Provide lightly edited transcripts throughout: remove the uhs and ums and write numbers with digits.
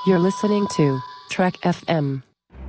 You're listening to Trek FM.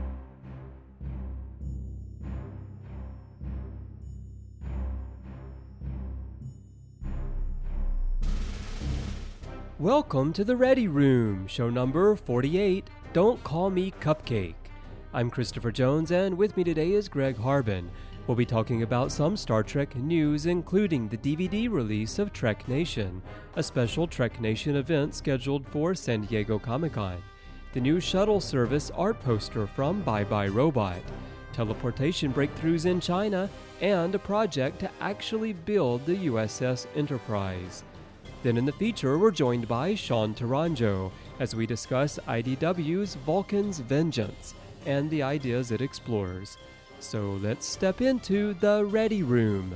Welcome to the Ready Room, show number 48, Don't Call Me Cupcake. I'm Christopher Jones, and with me today is Greg Harbin. We'll be talking about some Star Trek news, including the DVD release of Trek Nation, a special Trek Nation event scheduled for San Diego Comic-Con, the new shuttle service art poster from Bye Bye Robot, teleportation breakthroughs in China, and a project to actually build the USS Enterprise. Then in the feature, we're joined by Sean Taranjo as we discuss IDW's Vulcan's Vengeance and the ideas it explores. So let's step into the Ready Room.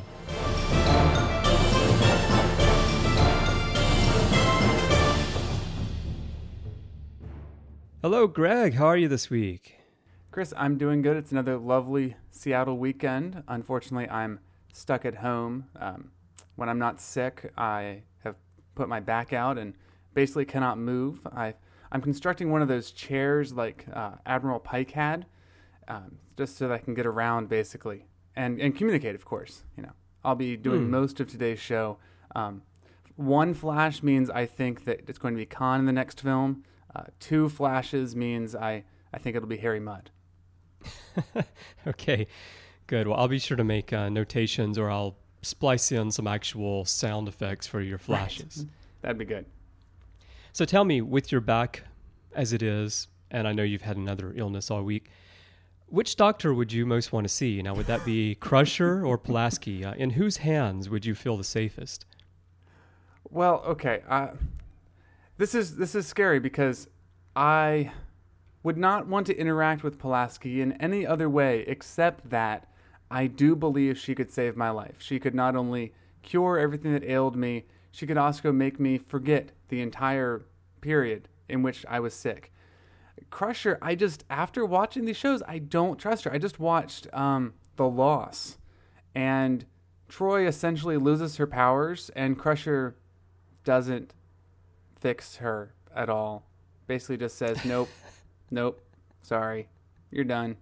Hello, Greg. How are you this week? Chris, I'm doing good. It's another lovely Seattle weekend. Unfortunately, I'm stuck at home. When I'm not sick, I have put my back out and basically cannot move. I'm constructing one of those chairs like Admiral Pike had, just so that I can get around basically and communicate, of course. You know, I'll be doing most of today's show. One flash means I think that it's going to be Khan in the next film. Two flashes means I think it'll be Harry Mudd. Okay, good. Well, I'll be sure to make notations, or I'll splice in some actual sound effects for your flashes. Right. That'd be good. So tell me, with your back as it is, and I know you've had another illness all week, which doctor would you most want to see? Now, would that be Crusher or Pulaski? In whose hands would you feel the safest? Well, okay. This is scary because I would not want to interact with Pulaski in any other way except that I do believe she could save my life. She could not only cure everything that ailed me, she could also make me forget the entire period in which I was sick. Crusher, after watching these shows, I don't trust her. I just watched The Loss, and Troy essentially loses her powers, and Crusher doesn't fix her at all. Basically just says, nope, sorry, you're done.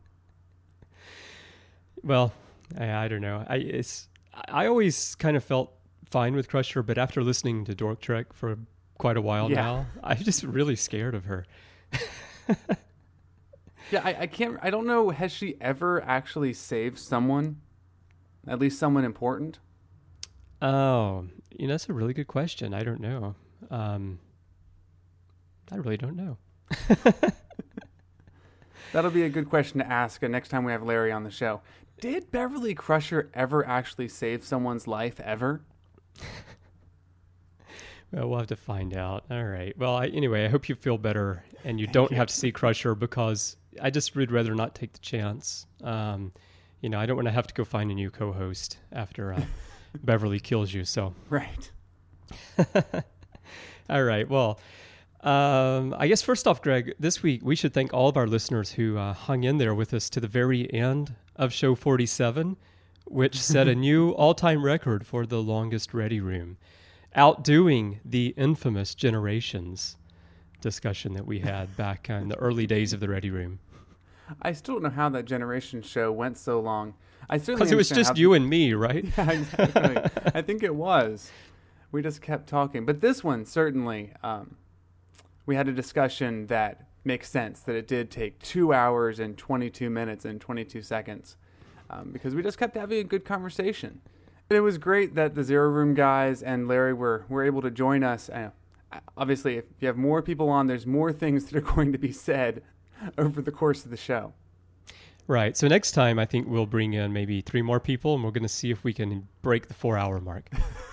Well, I don't know. I always kind of felt fine with Crusher, but after listening to Dork Trek for quite a while now, I'm just really scared of her. Yeah, I don't know, has she ever actually saved someone? At least someone important? Oh, that's a really good question. I don't know. I really don't know. That'll be a good question to ask next time we have Larry on the show. Did Beverly Crusher ever actually save someone's life, ever? Well, we'll have to find out. All right. Well, anyway, I hope you feel better and you don't have to see Crusher, because I just would rather not take the chance. I don't want to have to go find a new co-host after Beverly kills you. So Right. All right. Well, I guess first off, Greg, this week we should thank all of our listeners who hung in there with us to the very end of show 47, which set a new all-time record for the longest Ready Room, outdoing the infamous Generations discussion that we had back in the early days of the Ready Room. I still don't know how that Generations show went so long. Because it was just you and me, right? Yeah, exactly. I think it was. We just kept talking. But this one, certainly, we had a discussion that makes sense, that it did take 2 hours and 22 minutes and 22 seconds, because we just kept having a good conversation. And it was great that the Zero Room guys and Larry were able to join us. Obviously, if you have more people on, there's more things that are going to be said over the course of the show. Right. So next time, I think we'll bring in maybe 3 more people, and we're going to see if we can break the 4-hour mark.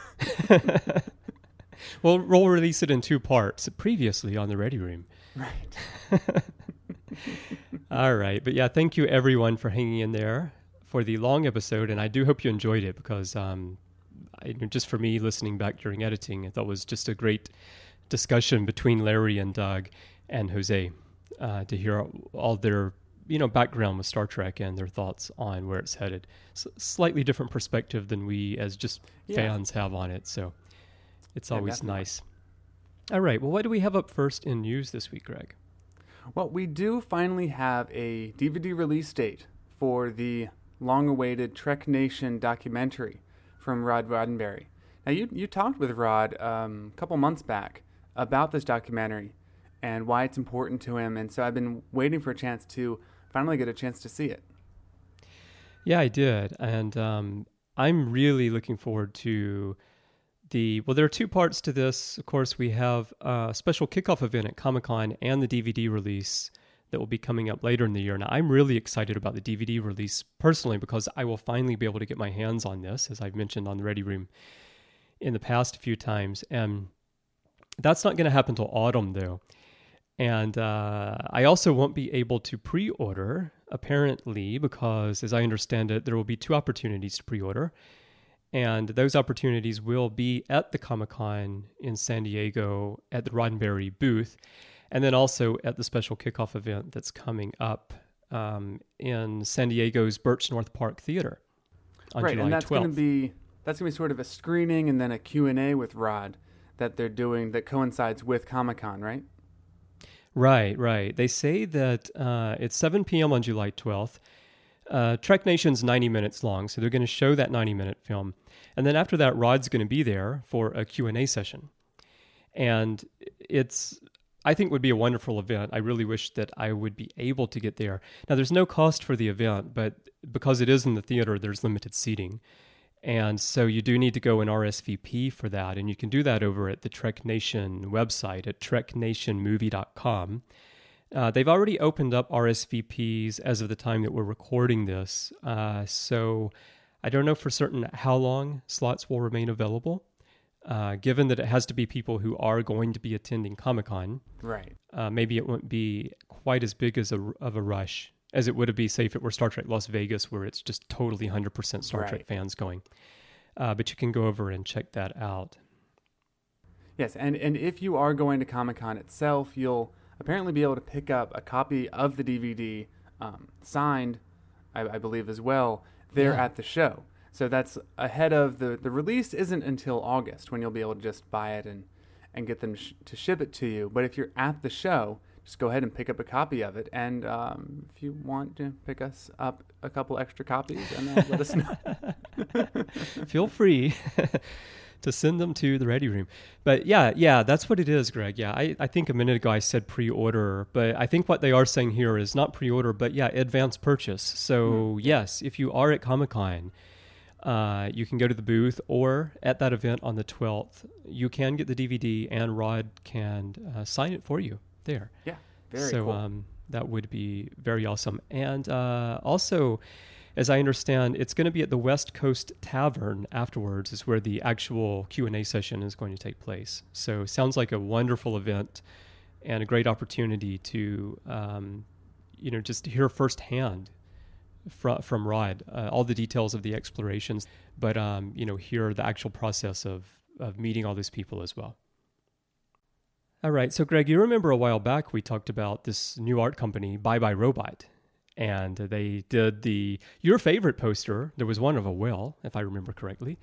We'll release it in 2 parts previously on the Ready Room. Right. All right. But yeah, thank you everyone for hanging in there for the long episode. And I do hope you enjoyed it, because just for me listening back during editing, I thought it was just a great discussion between Larry and Doug and Jose to hear all their background with Star Trek and their thoughts on where it's headed. Slightly different perspective than we as just fans have on it. So it's always nice. All right. Well, what do we have up first in news this week, Greg? Well, we do finally have a DVD release date for the long-awaited Trek Nation documentary from Rod Roddenberry. Now, you talked with Rod a couple months back about this documentary and why it's important to him, and so I've been waiting for a chance to finally get a chance to see it. Yeah, I did, and I'm really looking forward to there are two parts to this. Of course, we have a special kickoff event at Comic-Con and the DVD release that will be coming up later in the year. Now, I'm really excited about the DVD release personally because I will finally be able to get my hands on this, as I've mentioned on the Ready Room in the past a few times. And that's not going to happen till autumn, though. And I also won't be able to pre-order, apparently, because, as I understand it, there will be two opportunities to pre-order. And those opportunities will be at the Comic-Con in San Diego at the Roddenberry booth, and then also at the special kickoff event that's coming up in San Diego's Birch North Park Theater on July 12th. Right, and that's going to be sort of a screening and then a Q&A with Rod that they're doing that coincides with Comic-Con, right? Right. They say that it's 7 p.m. on July 12th. Trek Nation's 90 minutes long, so they're going to show that 90-minute film. And then after that, Rod's going to be there for a Q&A session. And I think would be a wonderful event. I really wish that I would be able to get there. Now, there's no cost for the event, but because it is in the theater, there's limited seating. And so you do need to go and RSVP for that. And you can do that over at the Trek Nation website at treknationmovie.com. They've already opened up RSVPs as of the time that we're recording this. So I don't know for certain how long slots will remain available, given that it has to be people who are going to be attending Comic-Con. Right. Maybe it won't be quite as big of a rush as it would be, say, if it were Star Trek Las Vegas, where it's just totally 100% Star Trek fans going. But you can go over and check that out. Yes, and if you are going to Comic-Con itself, you'll apparently be able to pick up a copy of the DVD signed, I believe as well, there at the show. So that's ahead of the release isn't until August when you'll be able to just buy it and get them to ship it to you. But if you're at the show, just go ahead and pick up a copy of it. And if you want to pick us up a couple extra copies, and let us know. Feel free to send them to the Ready Room. But yeah, that's what it is, Greg. Yeah, I think a minute ago I said pre-order, but I think what they are saying here is not pre-order, but advance purchase. So yes, if you are at Comic-Con, you can go to the booth, or at that event on the 12th, you can get the DVD and Rod can sign it for you there. Yeah, very cool. So that would be very awesome. And also, as I understand, it's going to be at the West Coast Tavern afterwards is where the actual Q&A session is going to take place. So sounds like a wonderful event and a great opportunity to, just hear firsthand from Rod all the details of the explorations, but, hear the actual process of meeting all those people as well. All right. So, Greg, you remember a while back we talked about this new art company, Bye Bye Robot. And they did your favorite poster. There was one of a whale, if I remember correctly.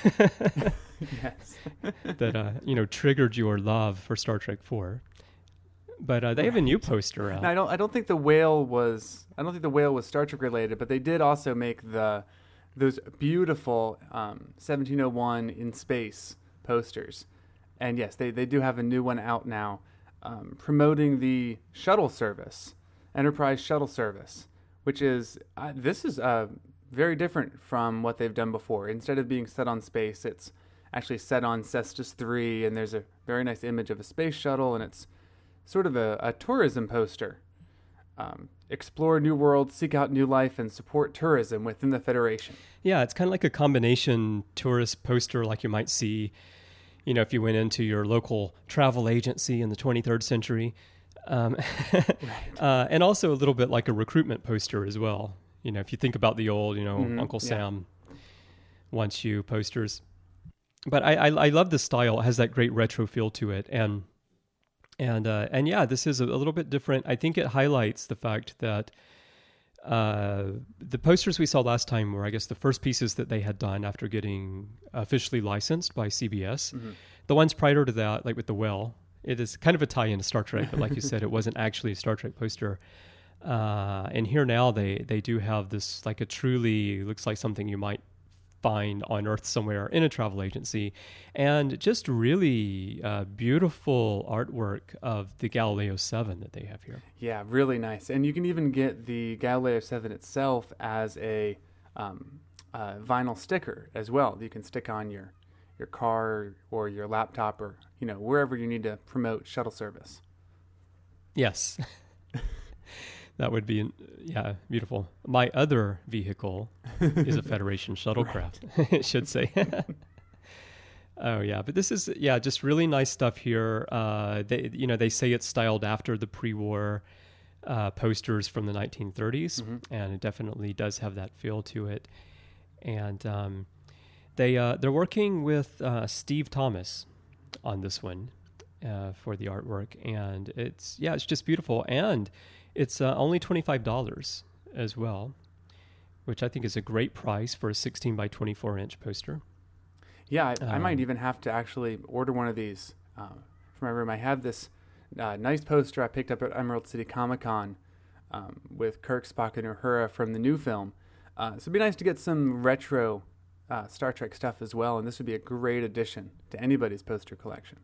Yes. That triggered your love for Star Trek 4. But they have a new poster out. Now, I don't think the whale was Star Trek related, but they did also make those beautiful 1701 in space posters. And yes, they do have a new one out now, promoting the shuttle service. Enterprise shuttle service, which is this is very different from what they've done before. Instead of being set on space, it's actually set on Cestus 3, and there's a very nice image of a space shuttle, and it's sort of a tourism poster. Explore new worlds, seek out new life, and support tourism within the Federation. Yeah, it's kind of like a combination tourist poster like you might see, if you went into your local travel agency in the 23rd century. And also a little bit like a recruitment poster as well. If you think about the old, Uncle Sam wants you posters. But I love the style. It has that great retro feel to it. And this is a little bit different. I think it highlights the fact that the posters we saw last time were, I guess, the first pieces that they had done after getting officially licensed by CBS. Mm-hmm. The ones prior to that, like with the whale It is kind of a tie-in to Star Trek, but like you said, it wasn't actually a Star Trek poster. And here now they do have this, like, a truly looks like something you might find on Earth somewhere in a travel agency, and just really beautiful artwork of the Galileo 7 that they have here. Yeah, really nice. And you can even get the Galileo 7 itself as a vinyl sticker as well that you can stick on your car or your laptop, or wherever you need to promote shuttle service. Yes. That would be, beautiful. My other vehicle is a Federation shuttlecraft, it should say. Oh, yeah. But this is, just really nice stuff here. They say it's styled after the pre-war posters from the 1930s, and it definitely does have that feel to it. And they're working with Steve Thomas on this one for the artwork, and it's just beautiful. And it's only $25 as well, which I think is a great price for a 16 by 24 inch poster. Yeah, I might even have to actually order one of these for my room. I have this nice poster I picked up at Emerald City Comic Con with Kirk, Spock, and Uhura from the new film. So it'd be nice to get some retro Star Trek stuff as well, and this would be a great addition to anybody's poster collection.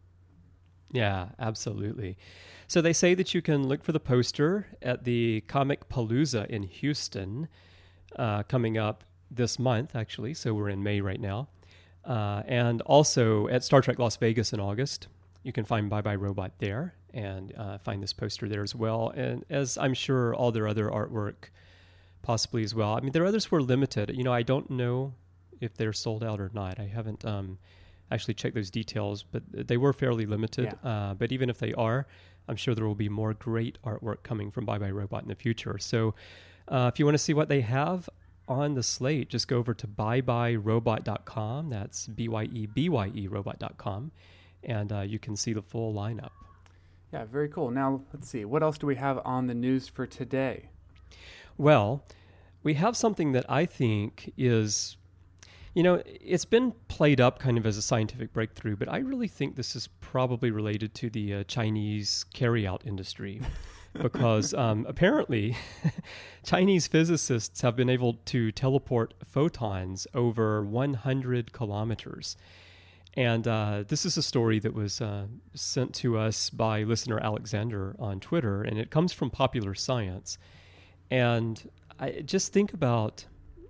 Yeah, absolutely. So they say that you can look for the poster at the Comic Palooza in Houston coming up this month, actually. So we're in May right now. And also at Star Trek Las Vegas in August. You can find Bye Bye Robot there and find this poster there as well. And as I'm sure all their other artwork possibly as well. I mean, their others were limited. I don't know if they're sold out or not. I haven't actually checked those details, but they were fairly limited. Yeah. But even if they are, I'm sure there will be more great artwork coming from Bye Bye Robot in the future. So if you want to see what they have on the slate, just go over to byebyerobot.com. That's BYEBYE robot.com. And you can see the full lineup. Yeah, very cool. Now, let's see. What else do we have on the news for today? Well, we have something that I think is... it's been played up kind of as a scientific breakthrough, but I really think this is probably related to the Chinese carry-out industry because apparently Chinese physicists have been able to teleport photons over 100 kilometers. And this is a story that was sent to us by listener Alexander on Twitter, and it comes from Popular Science. And I just think about,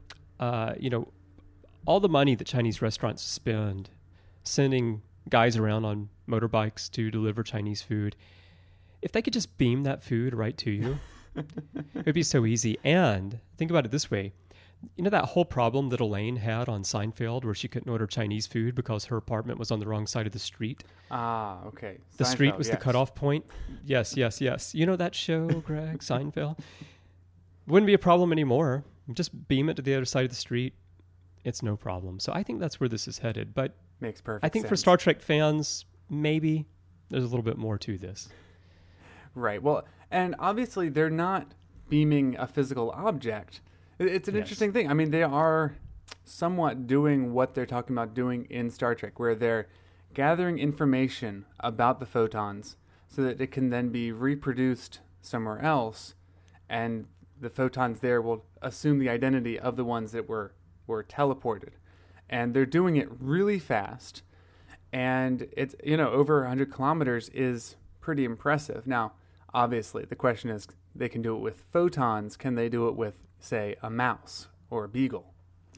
all the money that Chinese restaurants spend sending guys around on motorbikes to deliver Chinese food. If they could just beam that food right to you, it would be so easy. And think about it this way. That whole problem that Elaine had on Seinfeld where she couldn't order Chinese food because her apartment was on the wrong side of the street? Ah, okay. The Seinfeld, street was yes. the cutoff point? Yes. You know that show, Greg, Seinfeld? Wouldn't be a problem anymore. Just beam it to the other side of the street. It's no problem. So I think that's where this is headed. But makes perfect I think sense. for Star Trek fans, maybe there's a little bit more to this. Right. Well, and obviously they're not beaming a physical object. It's an interesting thing. I mean, they are somewhat doing what they're talking about doing in Star Trek, where they're gathering information about the photons so that it can then be reproduced somewhere else, and the photons there will assume the identity of the ones that were teleported. And they're doing it really fast, and it's, over 100 kilometers is pretty impressive. Now, obviously, the question is, they can do it with photons. Can they do it with, say, a mouse or a beagle?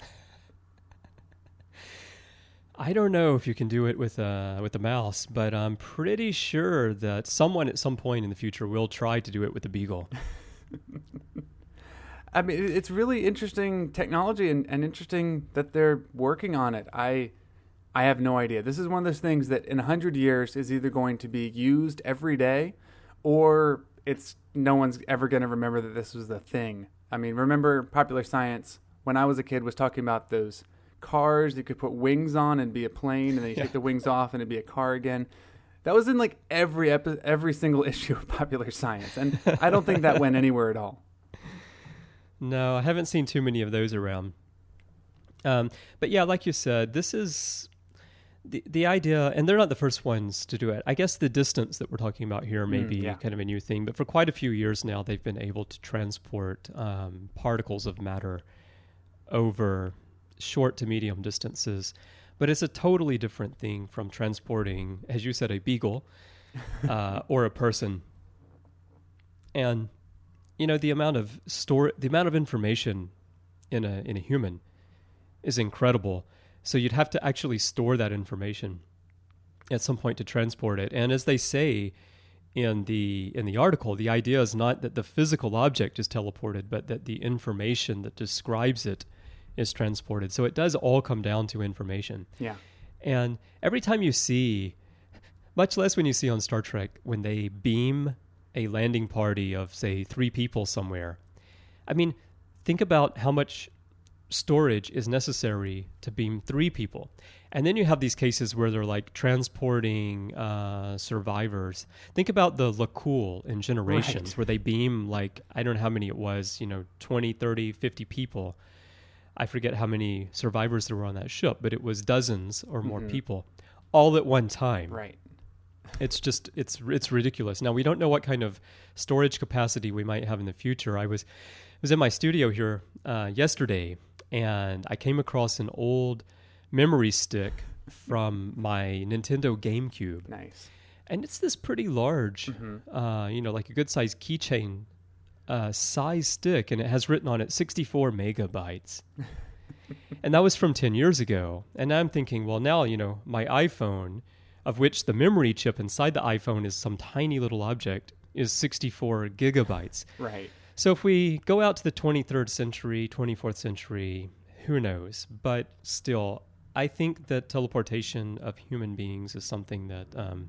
I don't know if you can do it with a mouse, but I'm pretty sure that someone at some point in the future will try to do it with a beagle. I mean, it's really interesting technology and interesting that they're working on it. I have no idea. This is one of those things that in 100 years is either going to be used every day or no one's ever going to remember that this was the thing. I mean, remember Popular Science, when I was a kid, was talking about those cars you could put wings on and be a plane, and then you take the wings off and it'd be a car again. That was in like every single issue of Popular Science, and I don't think that went anywhere at all. No, I haven't seen too many of those around. But yeah, like you said, this is the idea, and they're not the first ones to do it. I guess the distance that we're talking about here may be kind of a new thing, but for quite a few years now, they've been able to transport particles of matter over short to medium distances. But it's a totally different thing from transporting, as you said, a beagle or a person. And the amount of information in a human is incredible. So you'd have to actually store that information at some point to transport it. And as they say in the article, the idea is not that the physical object is teleported, but that the information that describes it is transported. So it does all come down to information. Yeah. And every time you see, much less when you see on Star Trek, when they beam a landing party of, say, 3 people somewhere, I mean, think about how much storage is necessary to beam 3 people. And then you have these cases where they're like transporting survivors. Think about the LaCool in Generations, where they beam like, I don't know how many it was, 20, 30, 50 people. I forget how many survivors there were on that ship, but it was dozens or more people all at one time. Right. It's just, it's ridiculous. Now, we don't know what kind of storage capacity we might have in the future. I was in my studio here yesterday, and I came across an old memory stick from my Nintendo GameCube. Nice. And it's this pretty large, like a good-sized keychain size stick, and it has written on it 64 megabytes. And that was from 10 years ago. And now I'm thinking, well, now, my iPhone, of which the memory chip inside the iPhone is some tiny little object, is 64 gigabytes. Right. So if we go out to the 23rd century, 24th century, who knows? But still, I think that teleportation of human beings is something that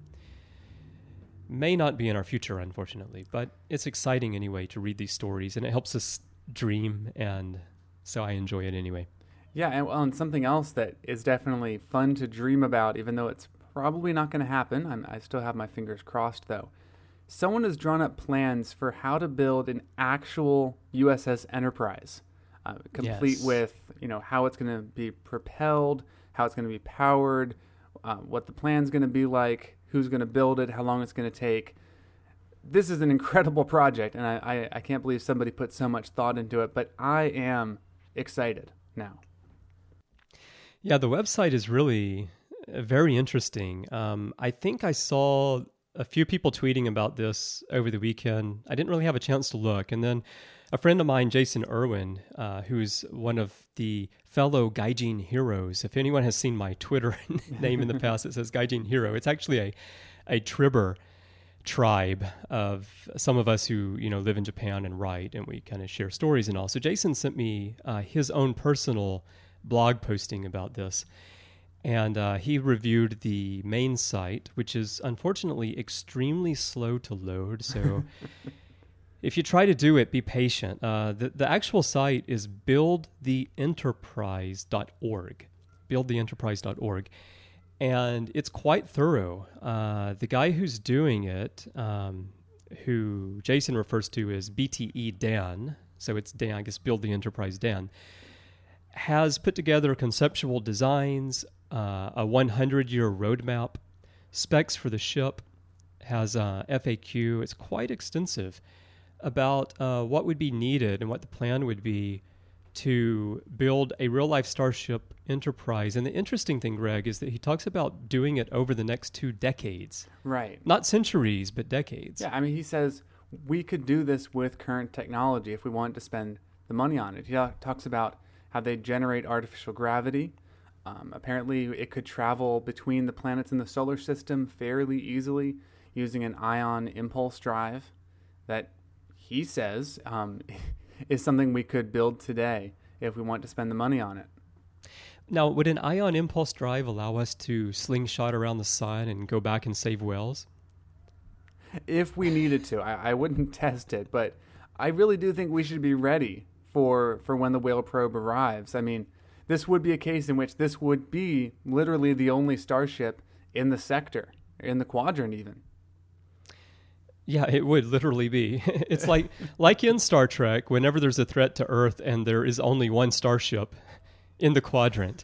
may not be in our future, unfortunately. But it's exciting anyway to read these stories, and it helps us dream, and so I enjoy it anyway. Yeah, and something else that is definitely fun to dream about, even though it's probably not going to happen. I still have my fingers crossed, though. Someone has drawn up plans for how to build an actual USS Enterprise, complete with, how it's going to be propelled, how it's going to be powered, what the plan's going to be like, who's going to build it, how long it's going to take. This is an incredible project, and I can't believe somebody put so much thought into it, but I am excited now. Yeah, the website is really very interesting. I think I saw a few people tweeting about this over the weekend. I didn't really have a chance to look. And then a friend of mine, Jason Irwin, who's one of the fellow Gaijin heroes. If anyone has seen my Twitter name in the past, it says Gaijin Hero. It's actually a Tribber tribe of some of us who, live in Japan and write, and we kind of share stories and all. So Jason sent me his own personal blog posting about this. And he reviewed the main site, which is unfortunately extremely slow to load. So if you try to do it, be patient. The actual site is buildtheenterprise.org, buildtheenterprise.org. And it's quite thorough. The guy who's doing it, who Jason refers to as BTE Dan, so it's Dan, I guess Build the Enterprise Dan, has put together conceptual designs, a 100-year roadmap, specs for the ship, has a FAQ. It's quite extensive about what would be needed and what the plan would be to build a real-life Starship Enterprise. And the interesting thing, Greg, is that he talks about doing it over the next 2 decades. Right. Not centuries, but decades. Yeah, he says we could do this with current technology if we wanted to spend the money on it. He talks about how they generate artificial gravity. Apparently, it could travel between the planets in the solar system fairly easily using an ion impulse drive that he says is something we could build today if we want to spend the money on it. Now, would an ion impulse drive allow us to slingshot around the sun and go back and save whales? If we needed to. I wouldn't test it, but I really do think we should be ready for when the whale probe arrives. This would be a case in which this would be literally the only starship in the sector, in the quadrant even. Yeah, it would literally be. It's like in Star Trek, whenever there's a threat to Earth and there is only one starship in the quadrant.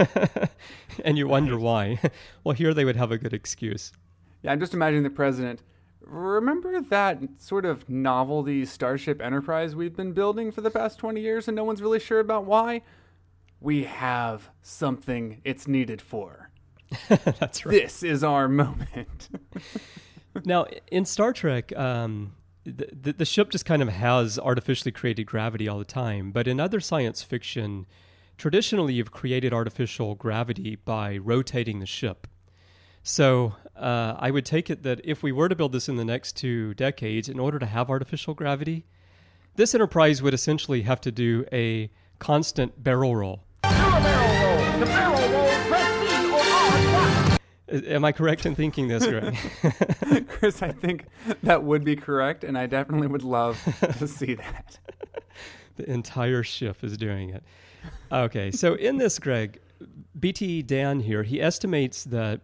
And you wonder why. Well, here they would have a good excuse. Yeah, I'm just imagining the president. Remember that sort of novelty Starship Enterprise we've been building for the past 20 years and no one's really sure about why? We have something it's needed for. That's right. This is our moment. Now, in Star Trek, the ship just kind of has artificially created gravity all the time. But in other science fiction, traditionally you've created artificial gravity by rotating the ship. So I would take it that if we were to build this in the next 2 decades, in order to have artificial gravity, this Enterprise would essentially have to do a constant barrel roll. Do a barrel roll. The barrel roll, press C or R twice. Am I correct in thinking this, Greg? Chris, I think that would be correct, and I definitely would love to see that. The entire ship is doing it. Okay, so in this, Greg, BT Dan here, he estimates that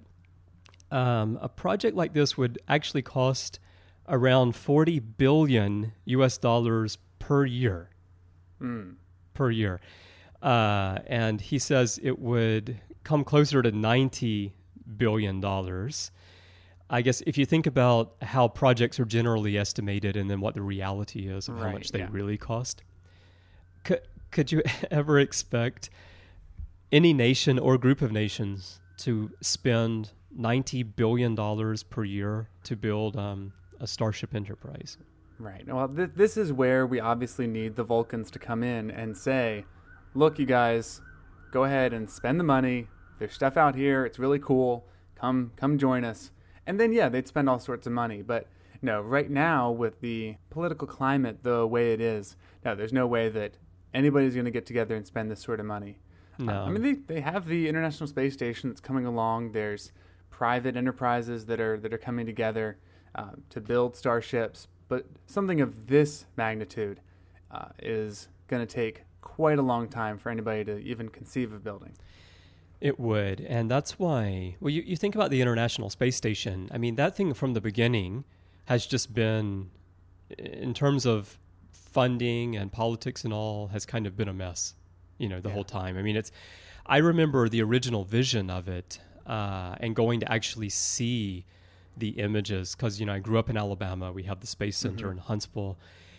a project like this would actually cost around $40 billion US per year. Per year. And he says it would come closer to $90 billion. I guess if you think about how projects are generally estimated and then what the reality is of how much they really cost, could you ever expect any nation or group of nations to spend $90 billion per year to build a Starship Enterprise? Right. Well, this is where we obviously need the Vulcans to come in and say, look, you guys, go ahead and spend the money. There's stuff out here. It's really cool. Come join us. And then, yeah, they'd spend all sorts of money. But no, right now with the political climate the way it is, no, there's no way that anybody's going to get together and spend this sort of money. No. I mean, they have the International Space Station that's coming along. There's private enterprises that are coming together to build starships. But something of this magnitude is going to take quite a long time for anybody to even conceive of building. It would. And that's why, well, you think about the International Space Station. I mean, that thing from the beginning has just been, in terms of funding and politics and all, has kind of been a mess, the whole time. I mean, I remember the original vision of it and going to actually see the images because, I grew up in Alabama. We have the Space Center in Huntsville.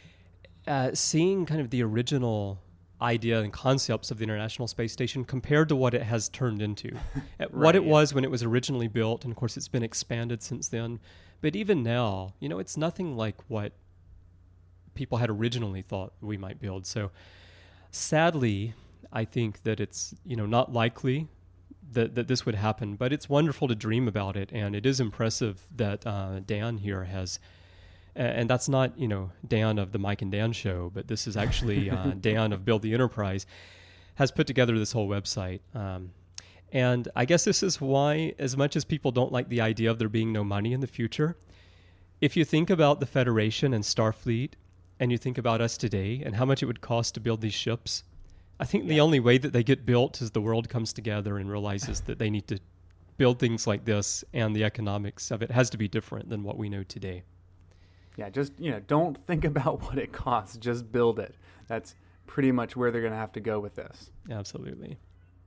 Seeing kind of the original idea and concepts of the International Space Station compared to what it has turned into. What it was when it was originally built, and of course it's been expanded since then. But even now, it's nothing like what people had originally thought we might build. So sadly, I think that it's, not likely that this would happen, but it's wonderful to dream about it. And it is impressive that Dan here has, and that's not, Dan of the Mike and Dan show, but this is actually Dan of Build the Enterprise, has put together this whole website. And I guess this is why, as much as people don't like the idea of there being no money in the future, if you think about the Federation and Starfleet, and you think about us today and how much it would cost to build these ships, I think the only way that they get built is the world comes together and realizes that they need to build things like this, and the economics of it has to be different than what we know today. Yeah, just, don't think about what it costs. Just build it. That's pretty much where they're going to have to go with this. Absolutely.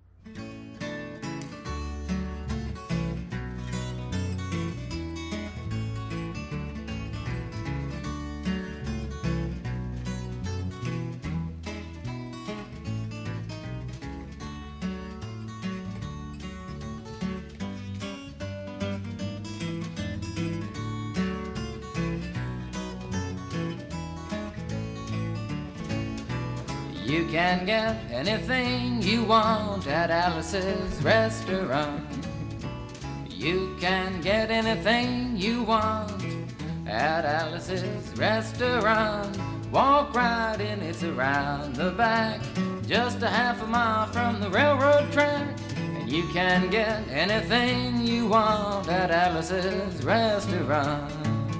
You can get anything you want at Alice's restaurant. You can get anything you want at Alice's restaurant. Walk right in, it's around the back, just a half a mile from the railroad track. And you can get anything you want at Alice's restaurant.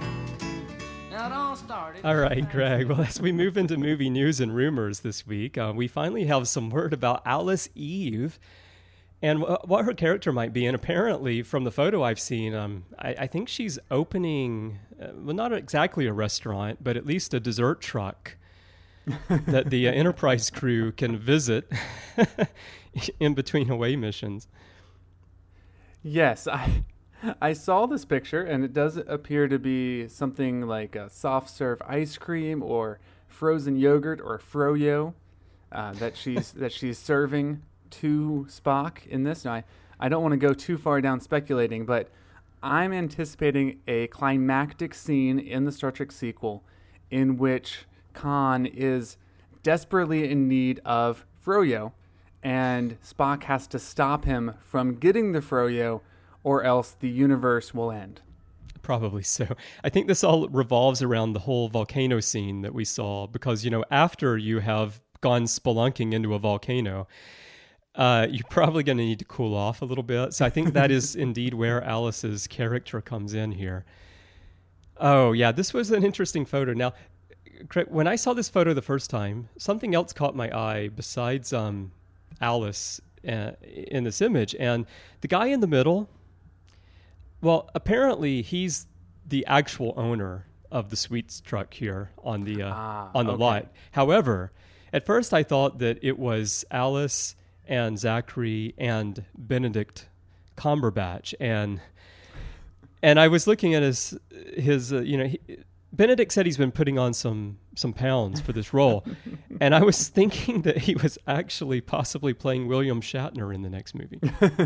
All right, Greg. Well, as we move into movie news and rumors this week, we finally have some word about Alice Eve and what her character might be. And apparently, from the photo I've seen, I think she's opening, well, not exactly a restaurant, but at least a dessert truck. that the Enterprise crew can visit in between away missions. Yes, I saw this picture, and it does appear to be something like a soft serve ice cream or frozen yogurt or froyo that she's serving to Spock in this. Now, I don't want to go too far down speculating, but I'm anticipating a climactic scene in the Star Trek sequel in which Khan is desperately in need of froyo, and Spock has to stop him from getting the froyo, or else the universe will end. Probably so. I think this all revolves around the whole volcano scene that we saw, because, after you have gone spelunking into a volcano, you're probably going to need to cool off a little bit. So I think that is indeed where Alice's character comes in here. Oh, yeah, this was an interesting photo. Now, when I saw this photo the first time, something else caught my eye besides Alice in this image. And the guy in the middle, well, apparently he's the actual owner of the Sweets truck here on the lot. However, at first I thought that it was Alice and Zachary and Benedict Cumberbatch, and I was looking at his Benedict said he's been putting on some pounds for this role, and I was thinking that he was actually possibly playing William Shatner in the next movie.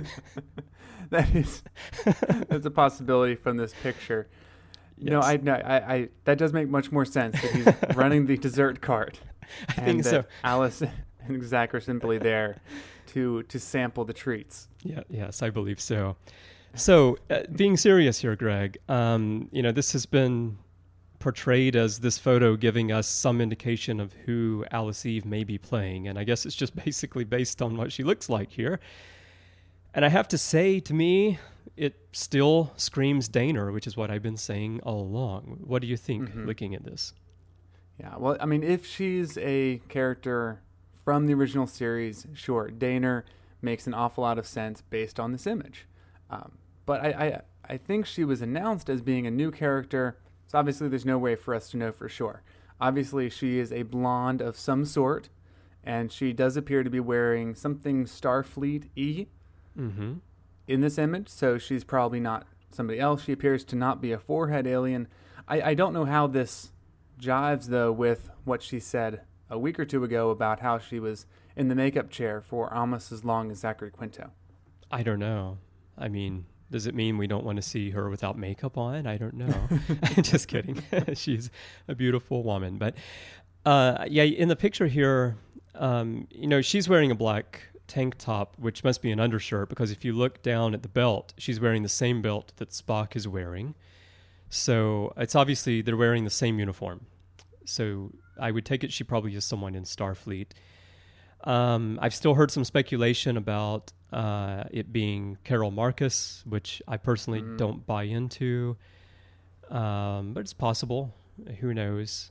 That's a possibility from this picture. Yes. No, I that does make much more sense that he's running the dessert cart. I think so. Alice and Zach are simply there to sample the treats. Yeah, yes, I believe so. So, being serious here, Greg, this has been portrayed as this photo giving us some indication of who Alice Eve may be playing, and I guess it's just basically based on what she looks like here. And I have to say, to me, it still screams Daner, which is what I've been saying all along. What do you think, looking at this? Yeah, well, I mean, if she's a character from the original series, sure, Daner makes an awful lot of sense based on this image. But I think she was announced as being a new character, so obviously there's no way for us to know for sure. Obviously, she is a blonde of some sort, and she does appear to be wearing something Starfleet-y in this image, so she's probably not somebody else. She appears to not be a forehead alien. I don't know how this jives, though, with what she said a week or two ago about how she was in the makeup chair for almost as long as Zachary Quinto. I don't know. I mean, does it mean we don't want to see her without makeup on? I don't know. I'm just kidding. She's a beautiful woman. But in the picture here, she's wearing a black tank top, which must be an undershirt, because if you look down at the belt, she's wearing the same belt that Spock is wearing. So it's obviously they're wearing the same uniform. So I would take it she probably is someone in Starfleet. I've still heard some speculation about it being Carol Marcus, which I personally don't buy into. But it's possible. Who knows?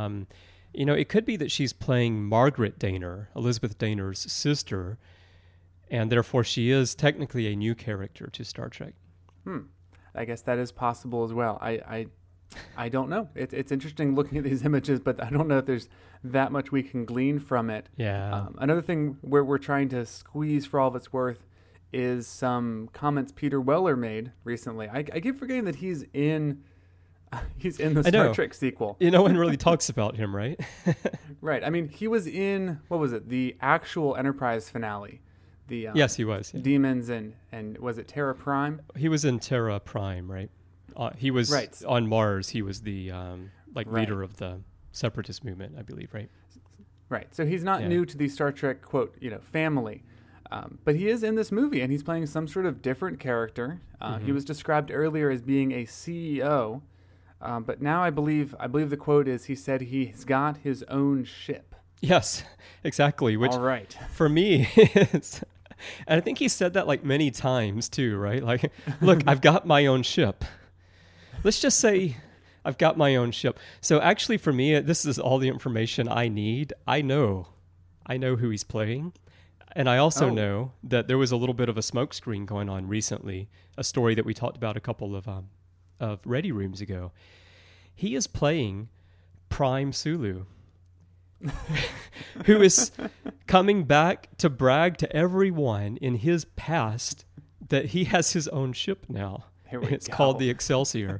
It could be that she's playing Margaret Daner, Elizabeth Daner's sister, and therefore she is technically a new character to Star Trek. I guess that is possible as well. I don't know. It's interesting looking at these images, but I don't know if there's that much we can glean from it. Yeah. Another thing where we're trying to squeeze for all of its worth is some comments Peter Weller made recently. I keep forgetting that he's in the Star Trek sequel. No one really talks about him, right? Right. I mean, he was in, what was it, the actual Enterprise finale. Yes, he was. Yeah. Demons and was it Terra Prime? He was in Terra Prime, right? He was on Mars. He was the leader of the separatist movement, I believe, right? Right. So he's not new to the Star Trek, quote, family. But he is in this movie, and he's playing some sort of different character. He was described earlier as being a CEO, but now I believe the quote is he said he's got his own ship. Yes, exactly. Which, all right, for me is, and I think he said that like many times too, right? Like, look, I've got my own ship. Let's just say I've got my own ship. So actually for me, this is all the information I need. I know who he's playing. And I also know that there was a little bit of a smokescreen going on recently, a story that we talked about a couple of Ready Rooms ago. He is playing Prime Sulu. who is coming back to brag to everyone in his past that he has his own ship now. Here we It's go. called the Excelsior.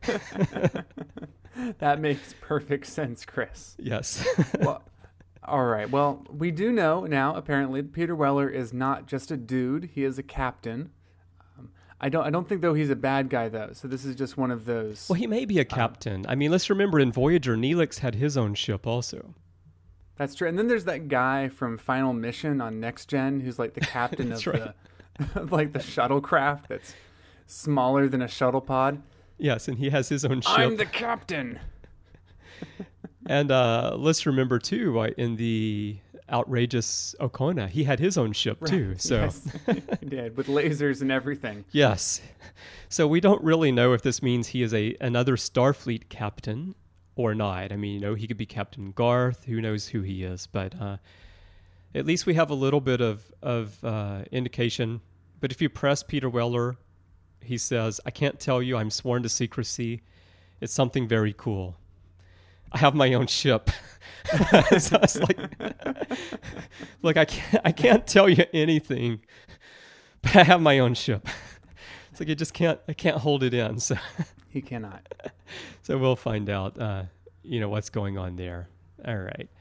That makes perfect sense, Chris. Yes. Well, all right. Well, we do know now, apparently, Peter Weller is not just a dude. He is a captain. I don't think, though, he's a bad guy, though. So this is just one of those. Well, he may be a captain. I mean, let's remember in Voyager, Neelix had his own ship also. That's true. And then there's that guy from Final Mission on Next Gen who's like the captain of That's right. the like the shuttlecraft that's smaller than a shuttle pod. Yes, and he has his own ship. I'm the captain. And let's remember, too, in the outrageous Okona, he had his own ship, too. So, Yes, he did, with lasers and everything. yes. So we don't really know if this means he is another Starfleet captain or not. I mean, he could be Captain Garth. Who knows who he is? But at least we have a little bit of indication. But if you press Peter Weller, he says, I can't tell you. I'm sworn to secrecy. It's something very cool. I have my own ship. So I was like, look, I can't tell you anything, but I have my own ship. It's like I can't hold it in. So He cannot. so we'll find out, what's going on there. All right.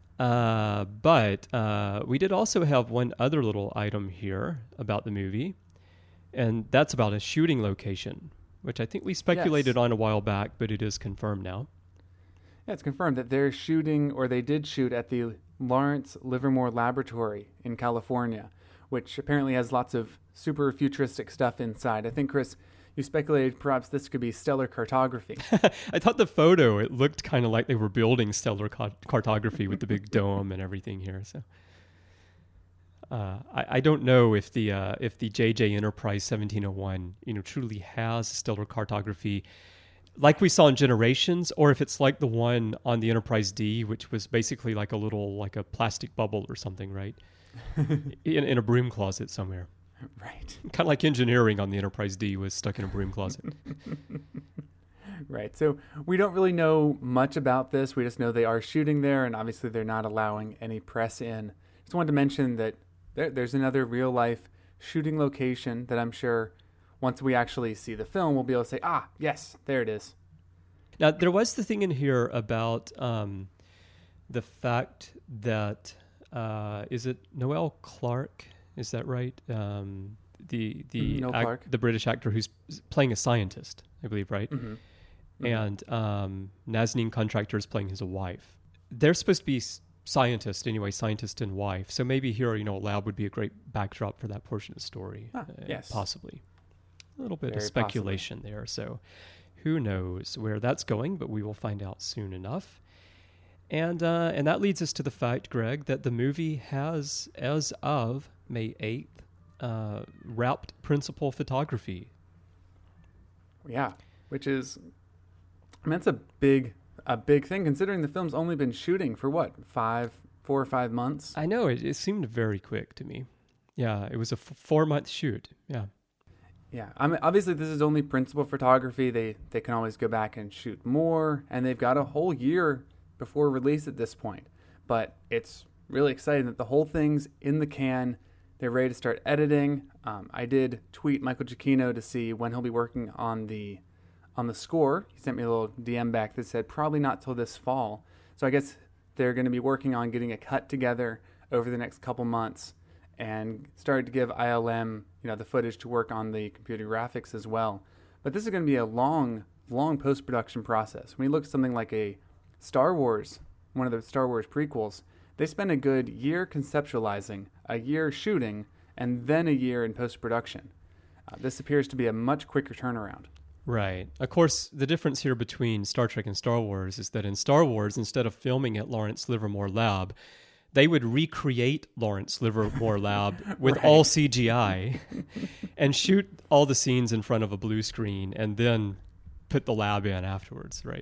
But we did also have one other little item here about the movie, and that's about a shooting location, which I think we speculated on a while back, but it is confirmed now. Yeah, it's confirmed that they're shooting, or they did shoot, at the Lawrence Livermore Laboratory in California, which apparently has lots of super futuristic stuff inside. I think, Chris, you speculated perhaps this could be stellar cartography. I thought the photo, it looked kind of like they were building stellar cartography with the big dome and everything here. So I don't know if the JJ Enterprise 1701 truly has stellar cartography like we saw in Generations, or if it's like the one on the Enterprise D, which was basically like a plastic bubble or something, right? in a broom closet somewhere. Right. Kind of like engineering on the Enterprise D was stuck in a broom closet. Right. So we don't really know much about this. We just know they are shooting there, and obviously they're not allowing any press in. Just wanted to mention that there's another real life shooting location that I'm sure once we actually see the film, we'll be able to say, yes, there it is. Now, there was the thing in here about the fact that, is it Noel Clarke? Is that right? Noel Clarke. The British actor who's playing a scientist, I believe, right? Mm-hmm. And Nazanin Contractor is playing his wife. They're supposed to be scientist and wife. So maybe here, a lab would be a great backdrop for that portion of the story. Yes. Possibly. A little bit Very of speculation there. So who knows where that's going, but we will find out soon enough. And that leads us to the fact, Greg, that the movie has, as of May 8th, wrapped principal photography. Yeah, which is, that's a big thing considering the film's only been shooting for 4 or 5 months. I know, it seemed very quick to me. Yeah, it was a 4-month shoot. Yeah. Yeah, I mean, obviously this is only principal photography. They can always go back and shoot more, and they've got a whole year before release at this point. But it's really exciting that the whole thing's in the can. They're ready to start editing. I did tweet Michael Giacchino to see when he'll be working on the score. He sent me a little DM back that said probably not till this fall. So I guess they're going to be working on getting a cut together over the next couple months and started to give ILM, the footage to work on the computer graphics as well. But this is going to be a long post-production process. When you look at something like a Star Wars, one of the Star Wars prequels, they spend a good year conceptualizing, a year shooting, and then a year in post-production. This appears to be a much quicker turnaround. Right. Of course, the difference here between Star Trek and Star Wars is that in Star Wars, instead of filming at Lawrence Livermore Lab, they would recreate Lawrence Livermore Lab with all CGI and shoot all the scenes in front of a blue screen and then put the lab in afterwards, right?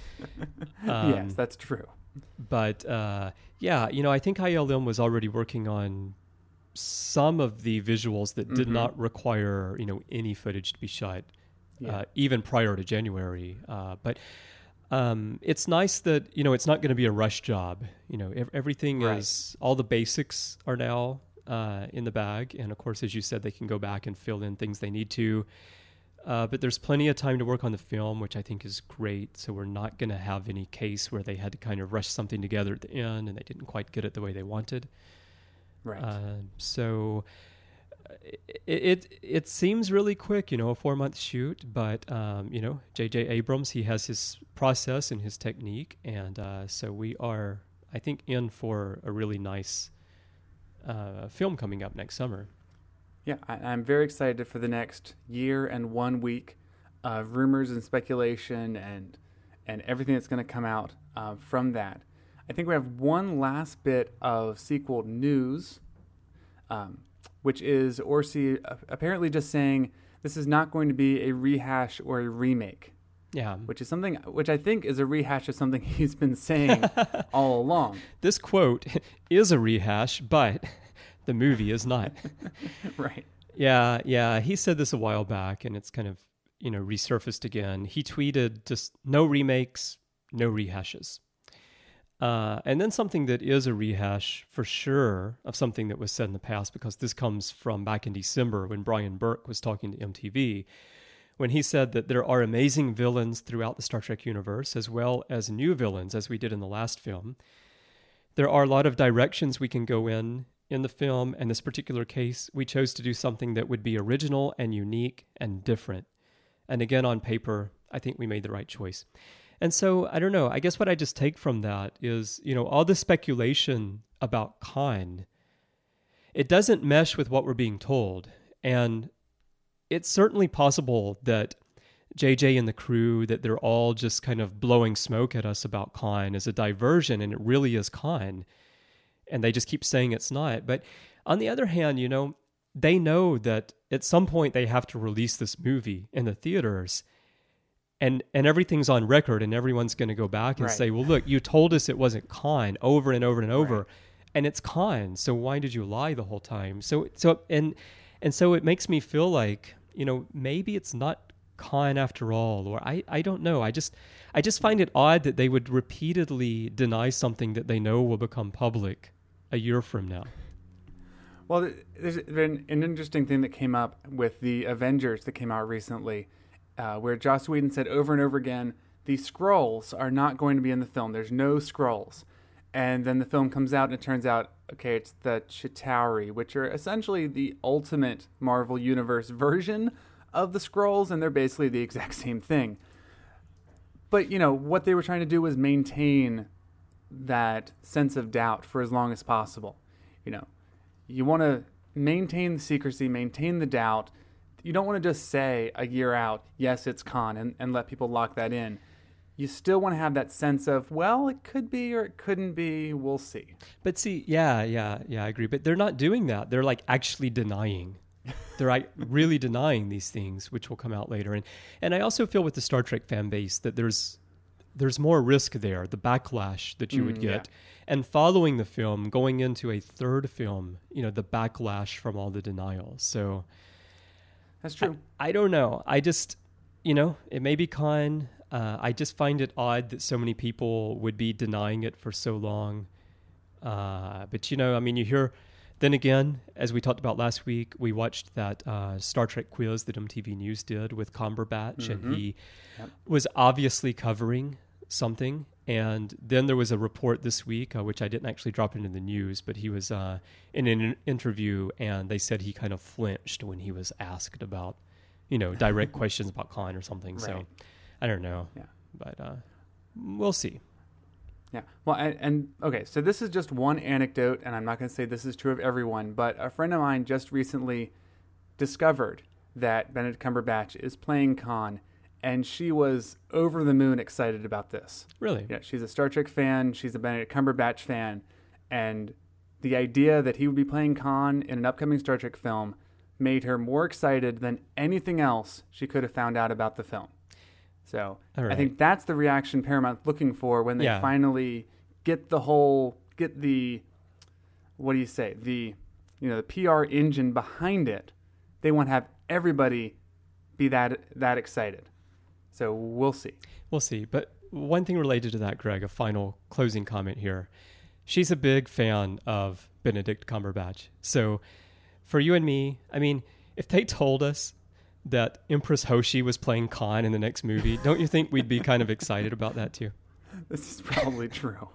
Yes, that's true. But I think ILM was already working on some of the visuals that did not require, any footage to be shot, even prior to January. But It's nice that, it's not going to be a rush job. Everything Right. is, all the basics are now in the bag. And of course, as you said, they can go back and fill in things they need to. But there's plenty of time to work on the film, which I think is great. So we're not going to have any case where they had to kind of rush something together at the end and they didn't quite get it the way they wanted. Right. So it seems really quick, a 4-month shoot, but J.J. Abrams, he has his process and his technique, and so we are, I think, in for a really nice film coming up next summer. Yeah, I'm very excited for the next year and 1 week of rumors and speculation and everything that's going to come out from that. I think we have one last bit of sequel news, which is Orci apparently just saying this is not going to be a rehash or a remake. Yeah. Which is something which I think is a rehash of something he's been saying all along. This quote is a rehash, but the movie is not. Right. Yeah. He said this a while back, and it's kind of, resurfaced again. He tweeted just no remakes, no rehashes. And then something that is a rehash for sure of something that was said in the past, because this comes from back in December when Brian Burke was talking to MTV, when he said that there are amazing villains throughout the Star Trek universe, as well as new villains, as we did in the last film. There are a lot of directions we can go in the film. In this particular case, we chose to do something that would be original and unique and different. And again, on paper, I think we made the right choice. And so, I don't know, I guess what I just take from that is, all the speculation about Khan, it doesn't mesh with what we're being told. And it's certainly possible that JJ and the crew, that they're all just kind of blowing smoke at us about Khan as a diversion, and it really is Khan. And they just keep saying it's not. But on the other hand, they know that at some point they have to release this movie in the theaters. And everything's on record, and everyone's going to go back and say, well, look, you told us it wasn't Khan over and over and over, right. And it's Khan. So why did you lie the whole time? So it makes me feel like, maybe it's not Khan after all, or I don't know. I just find it odd that they would repeatedly deny something that they know will become public a year from now. Well, there's been an interesting thing that came up with the Avengers that came out recently, where Joss Whedon said over and over again, the Skrulls are not going to be in the film. There's no Skrulls. And then the film comes out and it turns out, okay, it's the Chitauri, which are essentially the ultimate Marvel Universe version of the Skrulls, and they're basically the exact same thing. But, what they were trying to do was maintain that sense of doubt for as long as possible. You want to maintain the secrecy, maintain the doubt. You don't want to just say a year out, yes, it's Khan, and let people lock that in. You still want to have that sense of, well, it could be or it couldn't be, we'll see. But see, yeah, I agree. But they're not doing that. They're like actually denying. They're like really denying these things, which will come out later. And I also feel with the Star Trek fan base that there's more risk there, the backlash that you would get. Yeah. And following the film, going into a third film, the backlash from all the denials. So that's true. I don't know. I just, it may be Khan. I just find it odd that so many people would be denying it for so long. But, you hear, then again, as we talked about last week, we watched that Star Trek quiz that MTV News did with Cumberbatch, and he was obviously covering something. And then there was a report this week, which I didn't actually drop into the news, but he was in an interview, and they said he kind of flinched when he was asked about, direct questions about Khan or something. Right. So I don't know. Yeah. But we'll see. Yeah. Well, and okay, so this is just one anecdote, and I'm not going to say this is true of everyone, but a friend of mine just recently discovered that Benedict Cumberbatch is playing Khan, and she was over the moon excited about this. Really? Yeah, she's a Star Trek fan. She's a Benedict Cumberbatch fan. And the idea that he would be playing Khan in an upcoming Star Trek film made her more excited than anything else she could have found out about the film. So right. I think that's the reaction Paramount's looking for when they finally get the PR engine behind it. They want to have everybody be that excited. So we'll see. We'll see. But one thing related to that, Greg, a final closing comment here. She's a big fan of Benedict Cumberbatch. So for you and me, I mean, if they told us that Empress Hoshi was playing Khan in the next movie, don't you think we'd be kind of excited about that too? This is probably true.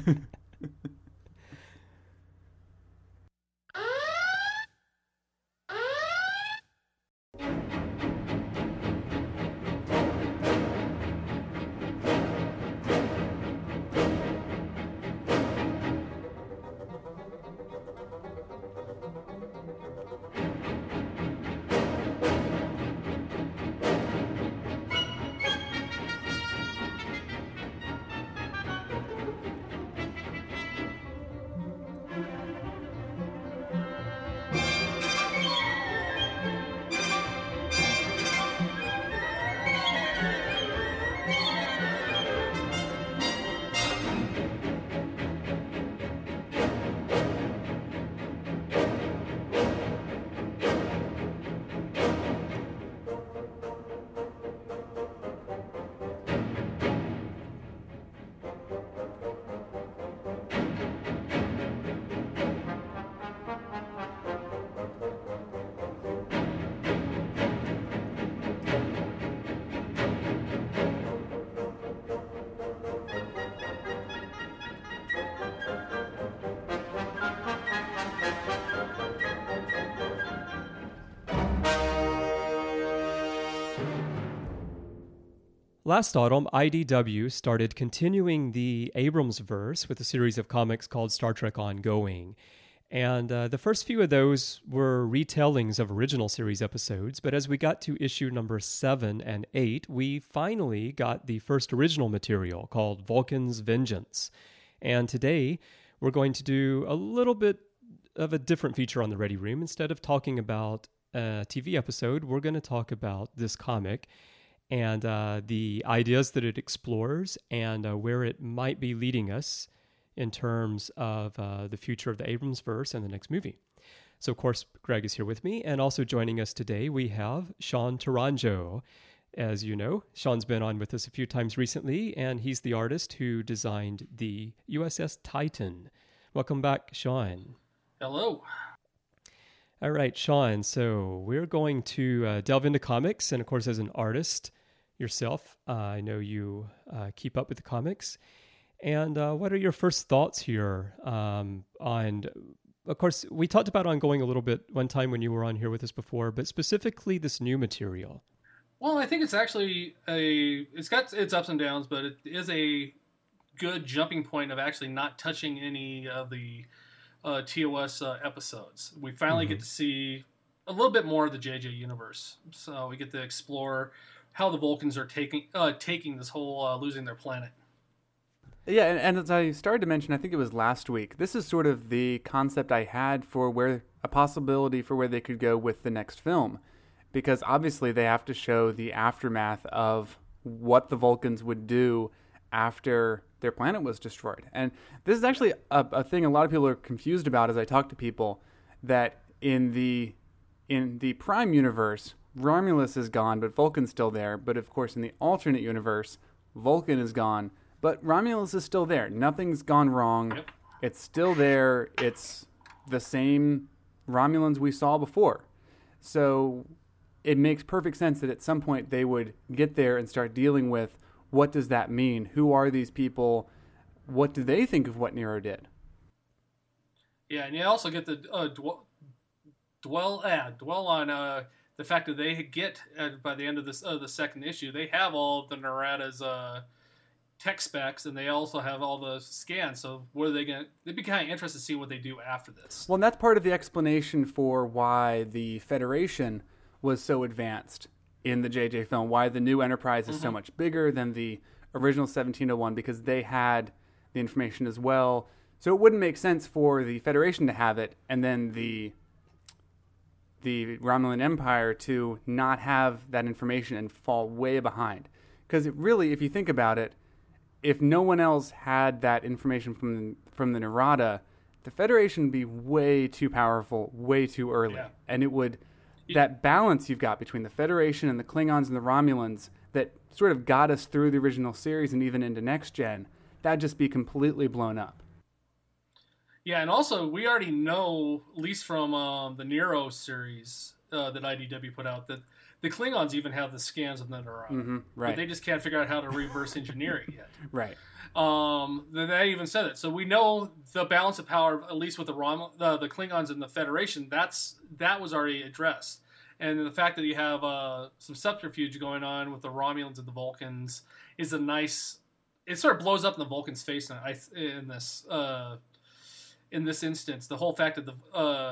Last autumn, IDW started continuing the Abrams verse with a series of comics called Star Trek Ongoing. And the first few of those were retellings of original series episodes, but as we got to issue number 7 and 8, we finally got the first original material called Vulcan's Vengeance. And today, we're going to do a little bit of a different feature on the Ready Room. Instead of talking about a TV episode, we're going to talk about this comic and the ideas that it explores and where it might be leading us in terms of the future of the Abrams verse and the next movie. So, of course, Greg is here with me, and also joining us today, we have Sean Tourangeau. As you know, Sean's been on with us a few times recently, and he's the artist who designed the USS Titan. Welcome back, Sean. Hello. All right, Sean, so we're going to delve into comics, and of course, as an artist yourself, I know you keep up with the comics. And what are your first thoughts here on, of course, we talked about Ongoing a little bit one time when you were on here with us before, but specifically this new material? Well, I think it's actually it's got its ups and downs, but it is a good jumping point of actually not touching any of the TOS episodes. We finally get to see a little bit more of the JJ universe. So we get to explore how the Vulcans are taking this whole losing their planet. Yeah, and as I started to mention, I think it was last week, this is sort of the concept I had for a possibility for where they could go with the next film. Because obviously they have to show the aftermath of what the Vulcans would do after their planet was destroyed. And this is actually a thing a lot of people are confused about as I talk to people, that in the Prime universe, Romulus is gone, but Vulcan's still there. But of course, in the alternate universe, Vulcan is gone, but Romulus is still there. Nothing's gone wrong. Yep. It's still there. It's the same Romulans we saw before. So it makes perfect sense that at some point they would get there and start dealing with, what does that mean? Who are these people? What do they think of what Nero did? Yeah, and you also get to dwell on the fact that they get, by the end of this the second issue, they have all of the Narada's tech specs, and they also have all the scans. So what are they going to... It'd be kind of interesting to see what they do after this. Well, and that's part of the explanation for why the Federation was so advanced in the JJ film, why the new Enterprise is so much bigger than the original 1701, because they had the information as well. So it wouldn't make sense for the Federation to have it, and then the Romulan Empire to not have that information and fall way behind. Because really, if you think about it, if no one else had that information from the Narada, the Federation would be way too powerful, way too early. Yeah. And it would that balance you've got between the Federation and the Klingons and the Romulans that sort of got us through the original series and even into Next Gen, that'd just be completely blown up. Yeah, and also we already know, at least from the Nero series that IDW put out, that the Klingons even have the scans of the Narada. Right. But they just can't figure out how to reverse engineer it yet. Right. They even said it. So we know the balance of power, at least with the Klingons and the Federation, that was already addressed. And the fact that you have some subterfuge going on with the Romulans and the Vulcans is a nice. It sort of blows up in the Vulcans' face in this instance. The whole fact that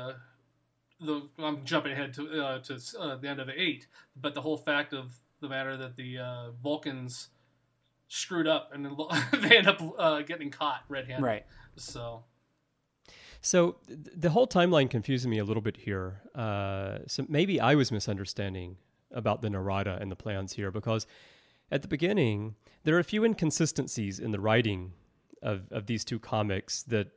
I'm jumping ahead to the end of 8, but the whole fact of the matter that the Vulcans screwed up and they end up getting caught red-handed. Right. So the whole timeline confuses me a little bit here. So maybe I was misunderstanding about the Narada and the plans here, because at the beginning, there are a few inconsistencies in the writing of these two comics that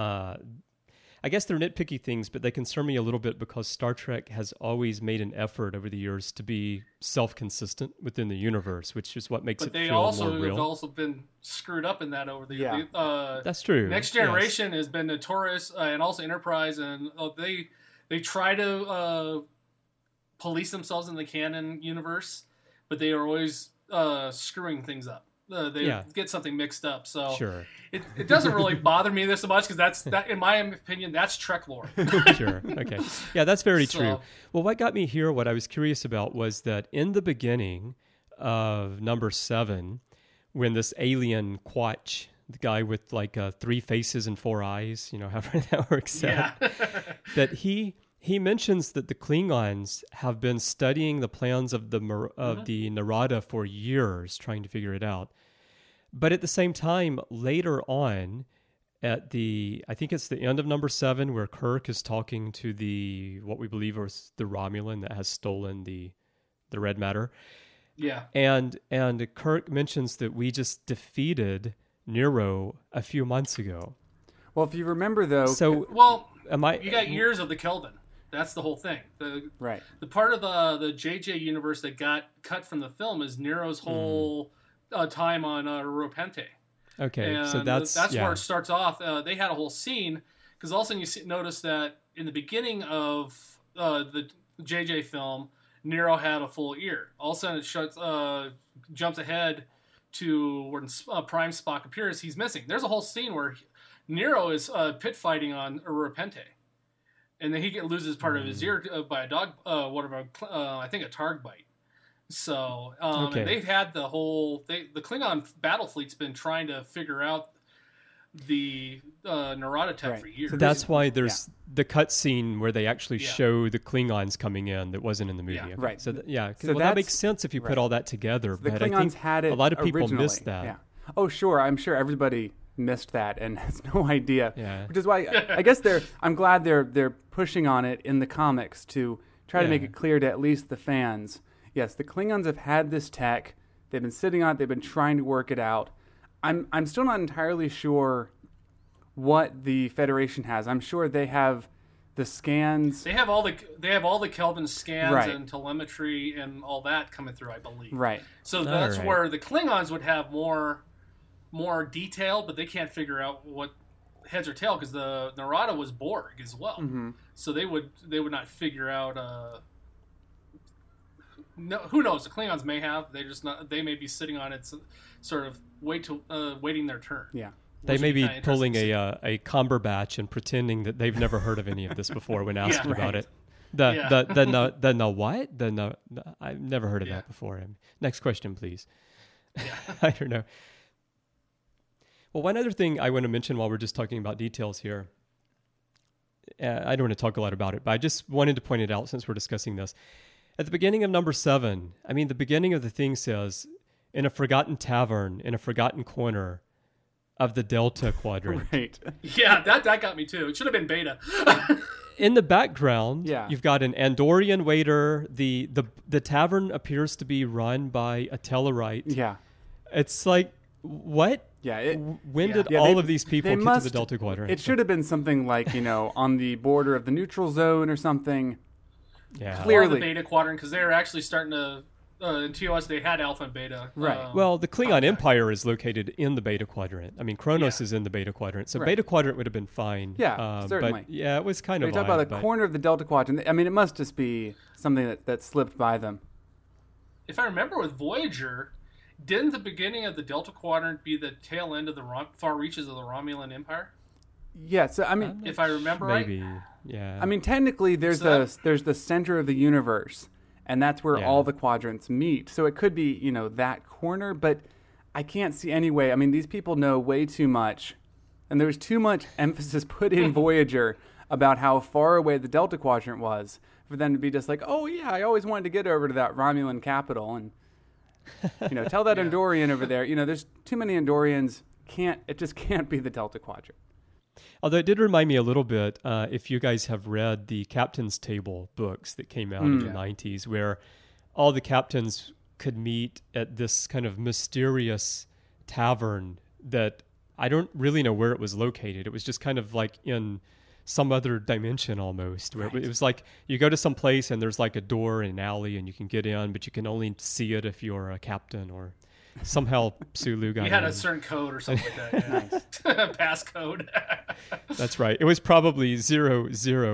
I guess they're nitpicky things, but they concern me a little bit because Star Trek has always made an effort over the years to be self-consistent within the universe, which is what makes it feel more real. But they have also been screwed up in that over the years. That's true. Next Generation has been notorious, and also Enterprise, and they try to police themselves in the canon universe, but they are always screwing things up. They get something mixed up, so sure. It doesn't really bother me this much because that, in my opinion, that's Trek lore. Sure. Okay. Yeah, that's very true. Well, what got me here, what I was curious about, was that in the beginning of number 7, when this alien Quatch, the guy with like 3 faces and 4 eyes, however that works out, that he mentions that the Klingons have been studying the plans of the Narada for years, trying to figure it out. But at the same time, later on, I think it's the end of number 7, where Kirk is talking to what we believe is the Romulan that has stolen the red matter. Yeah. And Kirk mentions that we just defeated Nero a few months ago. Well, if you remember, though... you got years of the Kelvin. That's the whole thing. The part of the JJ universe that got cut from the film is Nero's whole time on Ropente. Okay, and so that's where it starts off. They had a whole scene because all of a sudden you notice that in the beginning of the JJ film, Nero had a full ear. All of a sudden it jumps ahead to when Prime Spock appears. He's missing. There's a whole scene where Nero is pit fighting on Ropente. And then he loses part of his ear by a dog, I think a targ bite. So, and they've had the Klingon battle fleet's been trying to figure out the Narada tech for years. So that's why there's the cut scene where they actually show the Klingons coming in that wasn't in the movie. Yeah. Right. So that makes sense if you put all that together. The but Klingons I think had it a lot of people originally. missed that. Yeah. Oh, sure. I'm sure everybody missed that and has no idea. Yeah. Which is why I guess I'm glad they're pushing on it in the comics to try to make it clear to at least the fans. Yes, the Klingons have had this tech. They've been sitting on it. They've been trying to work it out. I'm still not entirely sure what the Federation has. I'm sure they have the scans. They have all the Kelvin scans and telemetry and all that coming through, I believe. Right. So that's where the Klingons would have more detail, but they can't figure out what heads or tail because the Narada was Borg as well. Mm-hmm. So they would not figure out. No, who knows? The Klingons may have. They may be sitting on it, sort of waiting their turn. Yeah. They may be pulling a Cumberbatch and pretending that they've never heard of any of this before when asked about it. I've never heard of that before. Next question, please. Yeah. I don't know. Well, one other thing I want to mention while we're just talking about details here, I don't want to talk a lot about it, but I just wanted to point it out since we're discussing this. At the beginning of number 7, the beginning of the thing says, in a forgotten tavern, in a forgotten corner of the Delta Quadrant. Right. Yeah, that got me too. It should have been Beta. In the background, you've got an Andorian waiter. The tavern appears to be run by a Tellarite. Yeah. It's like, what? Yeah. When did all of these people get to the Delta Quadrant? It should have been something like, on the border of the neutral zone or something. Yeah. Or Clearly. the Beta Quadrant, because they're actually starting to. In TOS, they had Alpha and Beta. Right. Well, the Klingon contact. Empire is located in the Beta Quadrant. I mean, Kronos Yeah. is in the Beta Quadrant, so Right. Beta Quadrant would have been fine. Yeah, certainly. But yeah, it was kind You're of talking about odd, the but- corner of the Delta Quadrant. I mean, it must just be something that slipped by them. If I remember with Voyager, didn't the beginning of the Delta Quadrant be the tail end of the far reaches of the Romulan Empire? Yeah, so I mean, If I remember Maybe, right. yeah. I mean, technically, there's So there's the center of the universe, and that's where Yeah. all the quadrants meet. So it could be, that corner, but I can't see any way. I mean, these people know way too much, and there was too much emphasis put in Voyager about how far away the Delta Quadrant was for them to be just like, oh yeah, I always wanted to get over to that Romulan capital, and tell that Yeah. Andorian over there. There's too many Andorians. It just can't be the Delta Quadrant. Although it did remind me a little bit, if you guys have read the Captain's Table books that came out in the 90s, where all the captains could meet at this kind of mysterious tavern that I don't really know where it was located. It was just kind of like in some other dimension almost, where it was like you go to some place and there's like a door in an alley and you can get in, but you can only see it if you're a captain, or somehow Sulu got You had in. a certain code or something like that. Yeah. Passcode. That's right. It was probably 000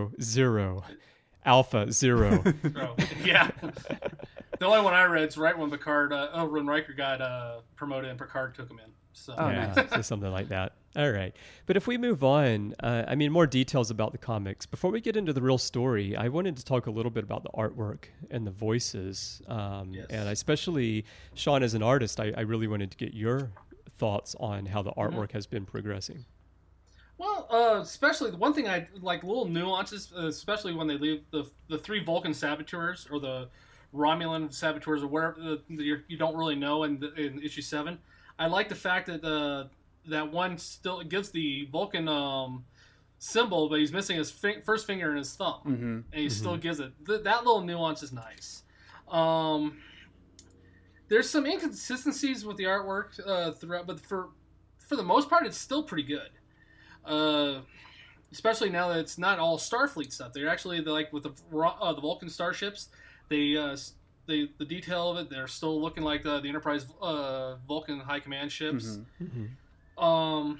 Alpha 0. Oh, yeah. The only one I read is right when when Riker got promoted and Picard took him in. So Oh, Yeah, nice. so something like that. All right. But if we move on, more details about the comics. Before we get into the real story, I wanted to talk a little bit about the artwork and the voices. Yes. And especially, Sean, as an artist, I really wanted to get your thoughts on how the artwork has been progressing. Well, especially the one thing I like, little nuances, especially when they leave the three Vulcan saboteurs or the Romulan saboteurs or whatever you don't really know in issue 7. I like the fact that that one still gives the Vulcan symbol, but he's missing his first finger and his thumb, and he still gives it. That little nuance is nice. There's some inconsistencies with the artwork throughout, but for the most part, it's still pretty good. Especially now that it's not all Starfleet stuff. They're actually like with the Vulcan starships. The detail of it, they're still looking like the Enterprise Vulcan High Command ships. And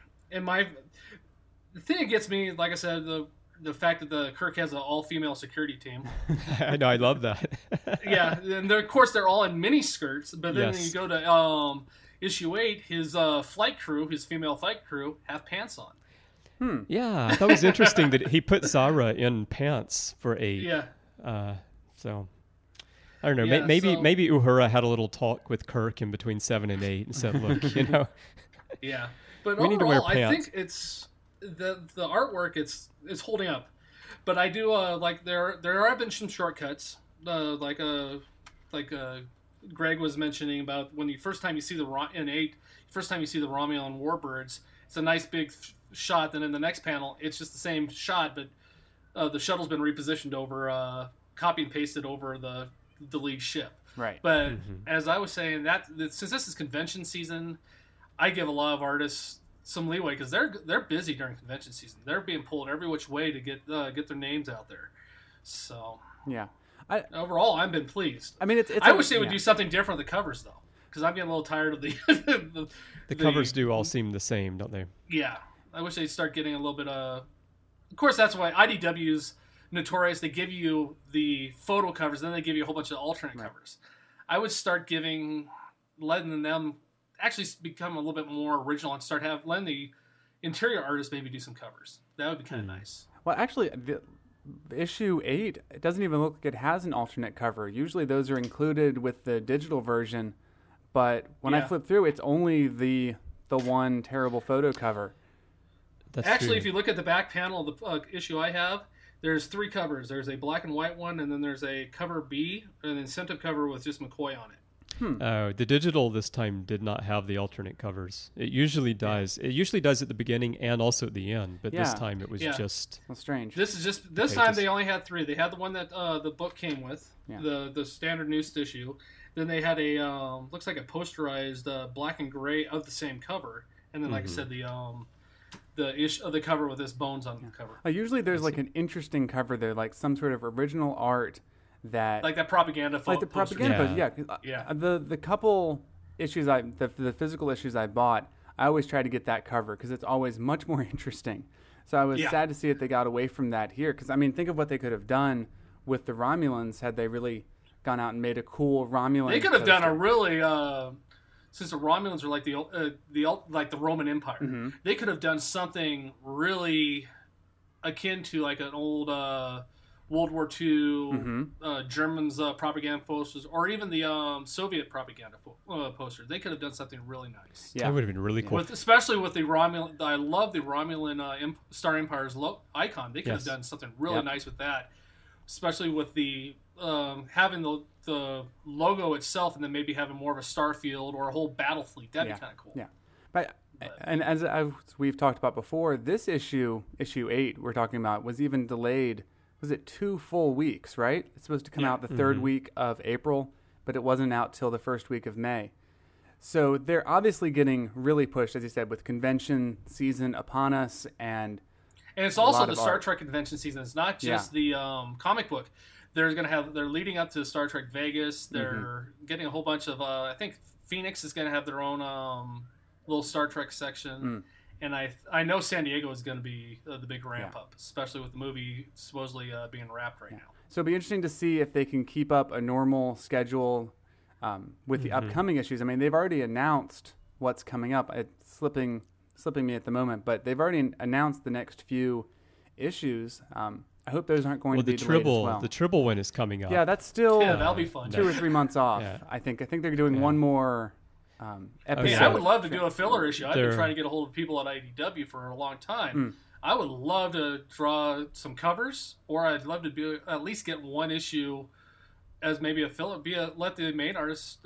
the thing that gets me, like I said, the fact that the Kirk has an all-female security team. I know, I love that. Yeah, and of course they're all in mini skirts, but then Yes. you go to issue 8, his female flight crew, have pants on. Yeah, I thought it was interesting that he put Zara in pants for 8. Yeah. So I don't know. Yeah, maybe so- maybe Uhura had a little talk with Kirk in between 7 and 8 and said, "Look, Yeah, but We need to wear overall, I pants. think it's the artwork. It's holding up, but I do like there have been some shortcuts, like Greg was mentioning about when first time you see the Romulan warbirds. It's a nice big shot. Then in the next panel, it's just the same shot, but the shuttle's been repositioned over, copy and pasted over the lead ship. Right. But as I was saying, since this is convention season, I give a lot of artists some leeway because they're busy during convention season. They're being pulled every which way to get their names out there. So Yeah. overall, I've been pleased. I mean, it's I wish they would do something different with the covers though, because I'm getting a little tired of the covers do all seem the same, don't they?" Yeah, I wish they'd start getting a little bit of. Of course, that's why IDW's notorious. They give you the photo covers, then they give you a whole bunch of alternate covers. I would start letting them actually become a little bit more original and start letting the interior artists maybe do some covers. That would be kind of nice. Well, actually, issue 8, it doesn't even look like it has an alternate cover. Usually those are included with the digital version, but when I Yeah. flip through, it's only the one terrible photo cover. That's Actually, true. if you look at the back panel of the issue I have, there's 3 covers. There's a black and white one, and then there's a cover B, an incentive cover with just McCoy on it. The digital this time did not have the alternate covers. It usually does. It usually does at the beginning and also at the end, but this Yeah. time it was Yeah. just Well, strange. This pages. time they only had 3. They had the one that the book came with, Yeah. the standard news issue. Then they had a looks like a posterized black and gray of the same cover, and then like I said, the cover with this Bones on the cover. Usually there's like an interesting cover there, like some sort of original art that Like that propaganda like the poster. propaganda poster, Yeah. The couple issues the physical issues I bought, I always try to get that cover because it's always much more interesting. So I was sad to see that they got away from that here, because I mean, think of what they could have done with the Romulans had they really gone out and made a cool Romulan. They could have done poster. a really since the Romulans are like the Roman Empire. Mm-hmm. They could have done something really akin to like an old World War II Germans propaganda posters, or even the Soviet propaganda posters. They could have done something really nice. That would have been really cool. Especially with the Romulan. I love the Romulan Star Empire's icon. They could have done something really nice with that, especially with the having the logo itself, and then maybe having more of a star field or a whole battle fleet. That'd be kind of cool. Yeah, but and as we've talked about before, this issue 8 we're talking about was even delayed. Was it 2 full weeks, right? It's supposed to come out the third week of April, but it wasn't out till the first week of May. So they're obviously getting really pushed, as you said, with convention season upon us, and it's also the Star Trek convention season. It's not just the comic book. They're leading up to Star Trek Vegas. They're getting a whole bunch of. I think Phoenix is going to have their own little Star Trek section. And I know San Diego is going to be the big ramp up, especially with the movie supposedly being wrapped right now. So it'll be interesting to see if they can keep up a normal schedule with the upcoming issues. I mean, they've already announced what's coming up. It's slipping me at the moment, but they've already announced the next few issues. I hope those aren't going to be delayed as well. The Tribble one is coming up. Yeah, that's still that'll be fun. 2 or 3 months off. I think they're doing one more episode. I would love to do a filler issue. I've been trying to get a hold of people at IDW for a long time. I would love to draw some covers, or I'd love to at least get one issue as maybe a filler. Let the main artist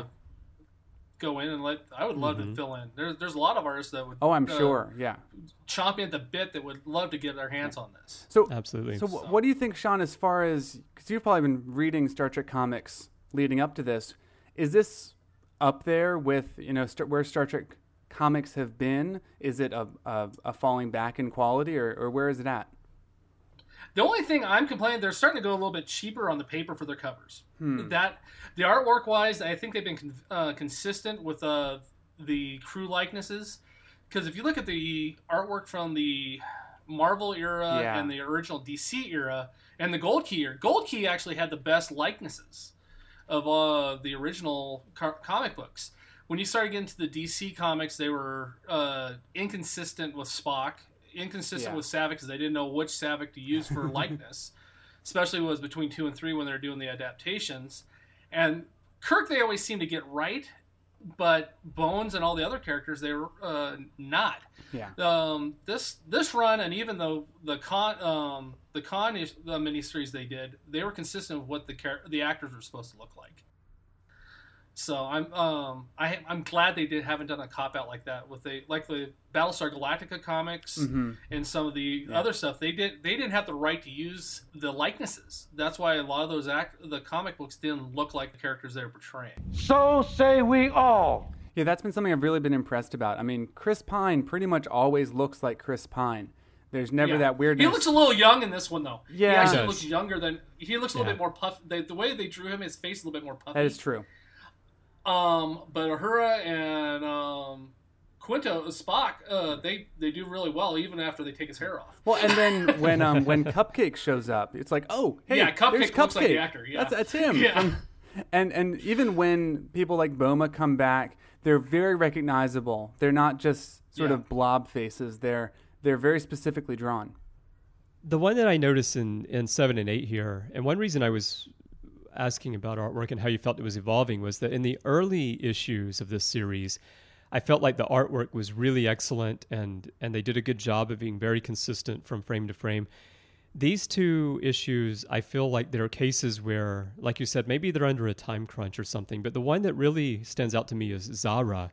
go in and I would love to fill in. There's a lot of artists that would. Oh, I'm sure. Chomping at the bit that would love to get their hands on this. So absolutely. So what do you think, Sean? As far as, because you've probably been reading Star Trek comics leading up to this, is this up there with where Star Trek comics have been? Is it a falling back in quality, or where is it at? The only thing I'm complaining, they're starting to go a little bit cheaper on the paper for their covers. That the artwork wise, I think they've been consistent with the crew likenesses. Because if you look at the artwork from the Marvel era and the original DC era and the Gold Key era, Gold Key actually had the best likenesses of the original comic books. When you started getting to the DC comics, they were inconsistent with Spock, inconsistent with Saavik, because they didn't know which Saavik to use for likeness, especially was between 2 and 3 when they were doing the adaptations. And Kirk, they always seemed to get right, but Bones and all the other characters, they were not. This run, and even though the miniseries they did, they were consistent with what the actors were supposed to look like. So I'm glad they haven't done a cop out like that with the Battlestar Galactica comics and some of the other stuff. They didn't have the right to use the likenesses. That's why a lot of those the comic books didn't look like the characters they were portraying. So say we all. Yeah, that's been something I've really been impressed about. I mean, Chris Pine pretty much always looks like Chris Pine. There's never that weirdness. He looks a little young in this one, though. Yeah, he actually looks younger than he looks a little bit more puffy. The way they drew him, his face is a little bit more puffy. That is true. But Uhura and Quinto Spock, they do really well even after they take his hair off. Well, and then when Cupcake shows up, it's like, oh, hey, Cupcake there's Cupcake. looks like the actor. Yeah, that's him. Yeah. And even when people like Boma come back, they're very recognizable. They're not just sort of blob faces. They're very specifically drawn. The one that I noticed in 7 and 8 here, and one reason I was asking about artwork and how you felt it was evolving, was that in the early issues of this series, I felt like the artwork was really excellent and they did a good job of being very consistent from frame to frame. These 2 issues, I feel like there are cases where, like you said, maybe they're under a time crunch or something, but the one that really stands out to me is Zara.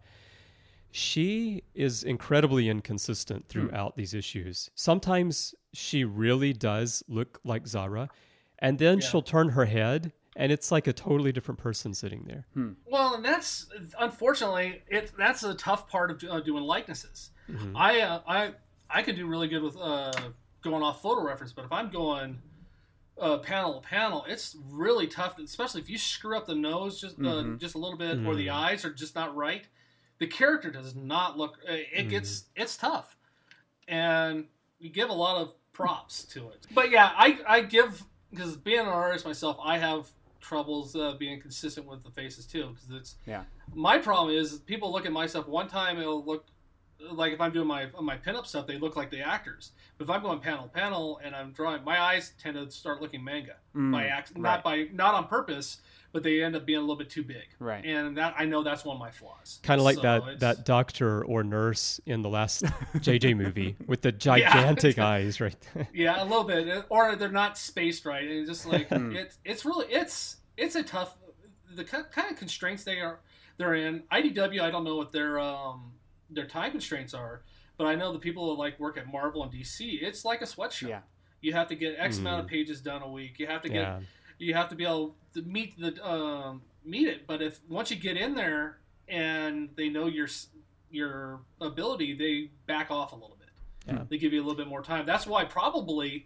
She is incredibly inconsistent throughout these issues. Sometimes she really does look like Zara, and then she'll turn her head, and it's like a totally different person sitting there. Well, and that's, unfortunately, that's a tough part of doing likenesses. I I could do really good with going off photo reference, but if I'm going panel to panel, it's really tough, especially if you screw up the nose just a little bit, or the eyes are just not right. The character does not look. It's tough, and you give a lot of props to it. But yeah, I give, because being an artist myself, I have troubles being consistent with the faces too, because it's my problem is people look at my stuff one time, it'll look like, if I'm doing my pinup stuff, they look like the actors. But if I'm going panel to panel and I'm drawing, my eyes tend to start looking manga not on purpose, but they end up being a little bit too big. Right. And that, I know that's one of my flaws. Kind of like that doctor or nurse in the last JJ movie with the gigantic eyes, right? Yeah, a little bit, or they're not spaced right. And it's just like it's really a tough, the kind of constraints they're in. IDW, I don't know what their time constraints are, but I know the people that like work at Marvel and DC, it's like a sweatshop. Yeah. You have to get X amount of pages done a week. You have to get you have to be able to meet it. But if once you get in there and they know your ability, they back off a little bit. Yeah. They give you a little bit more time. That's why probably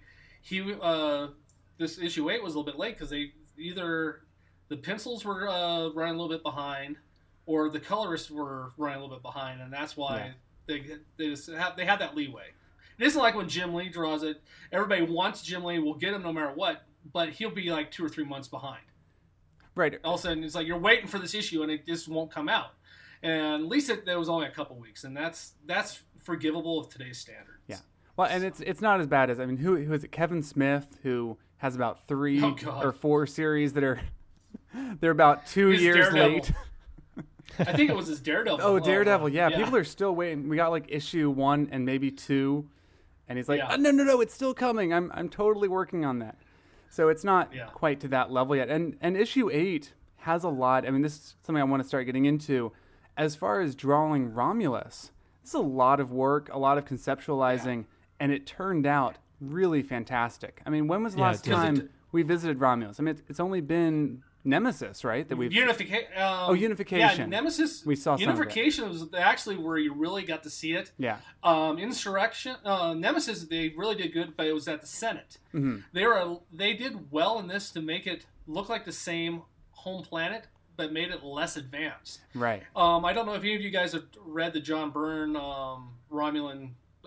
this issue 8 was a little bit late, because they either the pencils were running a little bit behind, or the colorists were running a little bit behind, and that's why they had that leeway. It isn't like when Jim Lee draws it. Everybody wants Jim Lee. We'll get him no matter what, but he'll be like 2 or 3 months behind. Right. All of a sudden, it's like you're waiting for this issue, and it just won't come out. And at least there was only a couple weeks, and that's forgivable with today's standards. Yeah. Well, and it's not as bad as, I mean, who is it? Kevin Smith, who has about 3 or 4 series that are they're about 2 years Daredevil. late. I think it was his Daredevil. Oh, Daredevil, yeah. People are still waiting. We got like issue 1 and maybe 2, and he's like, no, it's still coming. I'm totally working on that. So it's not quite to that level yet. And issue 8 has a lot. I mean, this is something I want to start getting into. As far as drawing Romulus, this is a lot of work, a lot of conceptualizing, and it turned out really fantastic. I mean, when was the last time we visited Romulus? I mean, it's only been Nemesis, right? That we've Unification. Unification. Yeah, Nemesis. We saw Unification was actually where you really got to see it. Yeah. Insurrection. Nemesis, they really did good, but it was at the Senate. Mm-hmm. They did well in this to make it look like the same home planet, but made it less advanced. Right. I don't know if any of you guys have read the John Byrne Romulan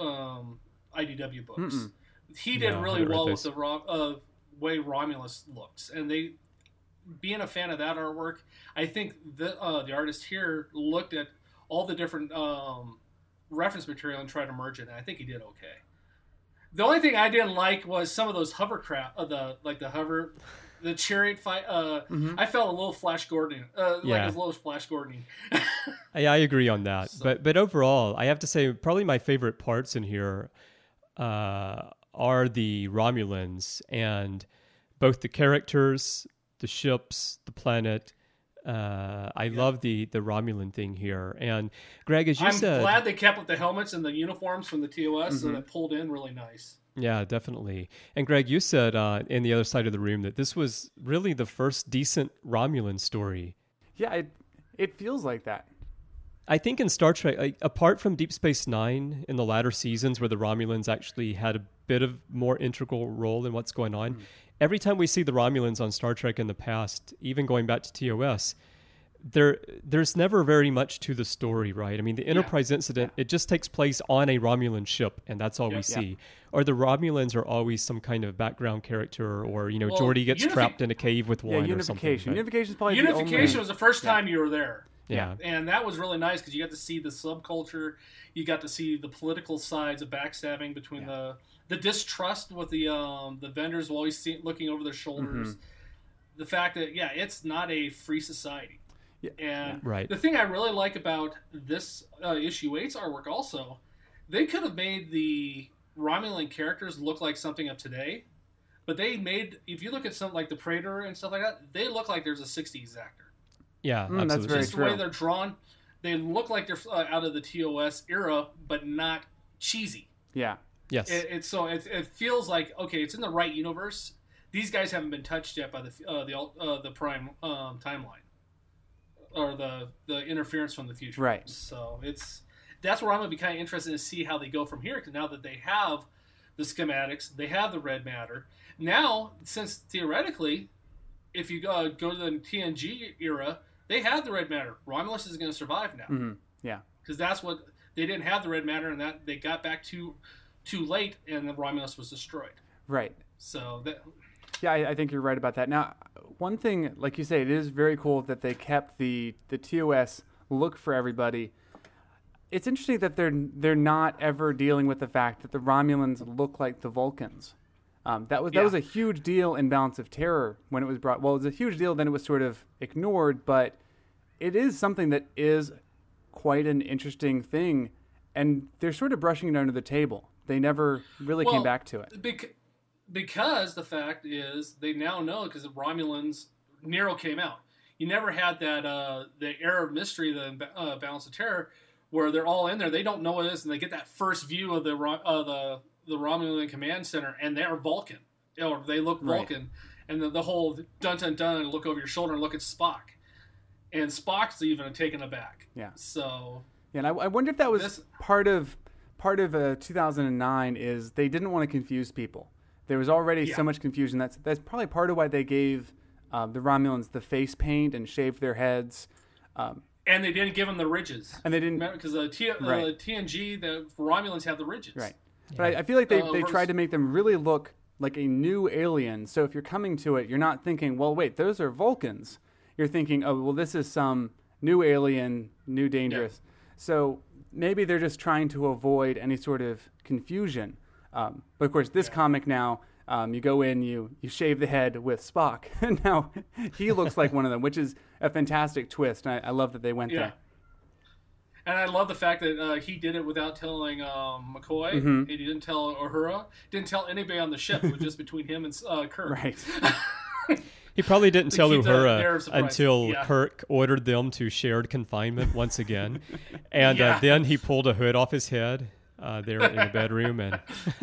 IDW books. Mm-mm. He did really well with the way Romulus looks, and being a fan of that artwork, I think the artist here looked at all the different reference material and tried to merge it, and I think he did okay. The only thing I didn't like was some of those hovercraft, the chariot fight. I felt a little Flash Gordon, like as low as Flash Gordon. I agree on that. So. But overall, I have to say probably my favorite parts in here are the Romulans, and both the characters, the ships, the planet. I love the Romulan thing here. And Greg, as you said, I'm glad they kept with the helmets and the uniforms from the TOS, so that pulled in really nice. Yeah, definitely. And Greg, you said in the other side of the room that this was really the first decent Romulan story. Yeah, it feels like that. I think in Star Trek, apart from Deep Space Nine in the latter seasons where the Romulans actually had a bit of more integral role in what's going on, every time we see the Romulans on Star Trek in the past, even going back to TOS, there's never very much to the story, right? I mean, the Enterprise incident, it just takes place on a Romulan ship, and that's all we see. Or the Romulans are always some kind of background character, or, Geordi gets trapped in a cave with one or something. Unification is probably Unification was the first time you were there. Yeah. And that was really nice because you got to see the subculture. You got to see the political sides of backstabbing between the distrust with the vendors always looking over their shoulders. Mm-hmm. The fact that, it's not a free society. Yeah. And the thing I really like about this issue 8's artwork also, they could have made the Romulan characters look like something of today, but they made, if you look at something like the Praetor and stuff like that, they look like there's a 60s actor. Yeah, absolutely. That's very Just true. the way they're drawn, they look like they're out of the TOS era, but not cheesy. Yeah. Yes. It feels like, okay, it's in the right universe. These guys haven't been touched yet by the Prime timeline or the interference from the future. Right. So it's that's where I'm going to be kind of interested to see how they go from here, because now that they have the schematics, they have the red matter. Now, since theoretically, if you go to the TNG era, they have the red matter. Romulus is going to survive now. Mm-hmm. Yeah. Because that's what they didn't have the red matter, and that they got back too late, and the Romulus was destroyed. Right. So that. Yeah, I think you're right about that. Now, one thing, like you say, it is very cool that they kept the TOS look for everybody. It's interesting that they're not ever dealing with the fact that the Romulans look like the Vulcans. That was a huge deal in Balance of Terror when it was brought. Well, it was a huge deal, then it was sort of ignored, but it is something that is quite an interesting thing, and they're sort of brushing it under the table. They never really came back to it. Because the fact is, they now know, because the Romulans, Nero came out. You never had that the Air of Mystery, the Balance of Terror, where they're all in there. They don't know what it is, and they get that first view of the Romulan Command Center, and they're Vulcan. Or they look Vulcan. Right. And the whole dun-dun-dun, and look over your shoulder and look at Spock. And Spock's even taken aback. Yeah. So. Yeah, and I wonder if that was part of 2009 is they didn't want to confuse people. There was already so much confusion. That's probably part of why they gave the Romulans the face paint and shaved their heads. And they didn't give them the ridges. And they didn't, because the TNG, the Romulans have the ridges. Right. Yeah. But I feel like they tried to make them really look like a new alien. So if you're coming to it, you're not thinking, well, wait, those are Vulcans. You're thinking, oh, well, this is some new alien, new dangerous. Yeah. So maybe they're just trying to avoid any sort of confusion. But of course, this comic now, you go in, you shave the head with Spock, and now he looks like one of them, which is a fantastic twist. And I love that they went there. And I love the fact that he did it without telling McCoy. Mm-hmm. And he didn't tell Uhura. Didn't tell anybody on the ship. It was just between him and Kirk. Right. He probably didn't tell Uhura until Kirk ordered them to shared confinement once again. And then he pulled a hood off his head there in the bedroom and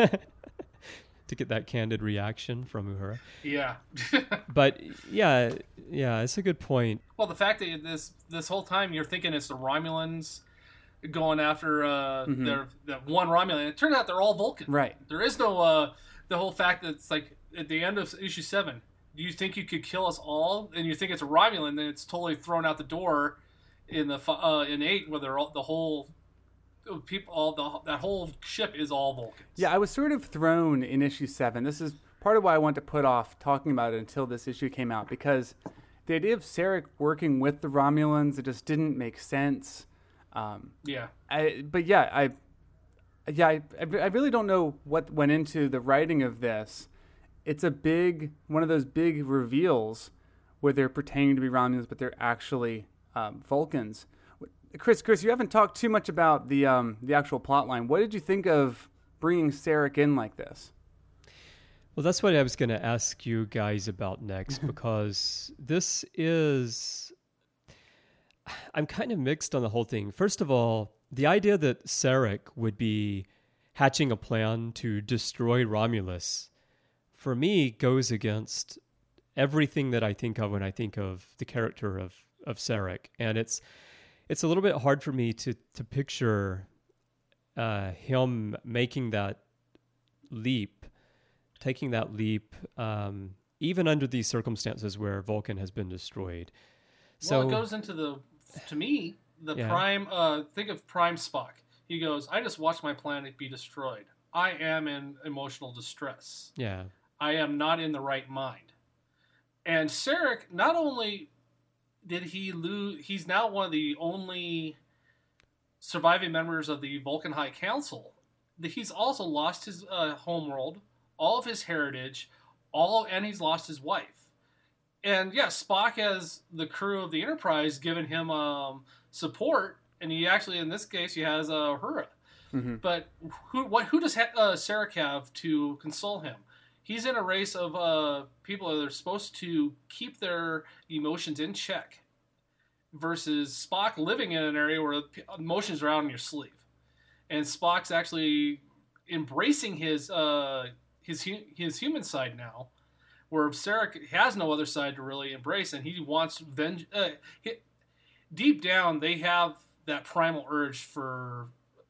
to get that candid reaction from Uhura. Yeah. But yeah, it's a good point. Well, the fact that this whole time you're thinking it's the Romulans going after the one Romulan. It turned out they're all Vulcan. Right. There is no the whole fact that it's like at the end of issue 7, do you think you could kill us all? And you think it's a Romulan, then it's totally thrown out the door in in 8, where they're all, the whole people, that whole ship is all Vulcans. Yeah, I was sort of thrown in issue 7. This is part of why I wanted to put off talking about it until this issue came out, because the idea of Sarek working with the Romulans, it just didn't make sense. I really don't know what went into the writing of this. It's one of those big reveals where they're pretending to be Romulans, but they're actually Vulcans. Chris, you haven't talked too much about the actual plot line. What did you think of bringing Sarek in like this? Well, that's what I was going to ask you guys about next, because I'm kind of mixed on the whole thing. First of all, the idea that Sarek would be hatching a plan to destroy Romulus, for me, goes against everything that I think of when I think of the character of Sarek. And it's a little bit hard for me to picture him making that leap, taking that leap, even under these circumstances where Vulcan has been destroyed. Well, it goes into Prime, think of Prime Spock. He goes, I just watched my planet be destroyed. I am in emotional distress. Yeah. I am not in the right mind. And Sarek, not only did he lose, he's now one of the only surviving members of the Vulcan High Council. He's also lost his homeworld, all of his heritage, and he's lost his wife. And yes, Spock has the crew of the Enterprise given him support, and he actually, in this case, he has Uhura. Mm-hmm. But who does Sarek have to console him? He's in a race of people that are supposed to keep their emotions in check, versus Spock living in an area where emotions are out on your sleeve, and Spock's actually embracing his human side now, where Sarek has no other side to really embrace, and he wants vengeance. Deep down, they have that primal urge for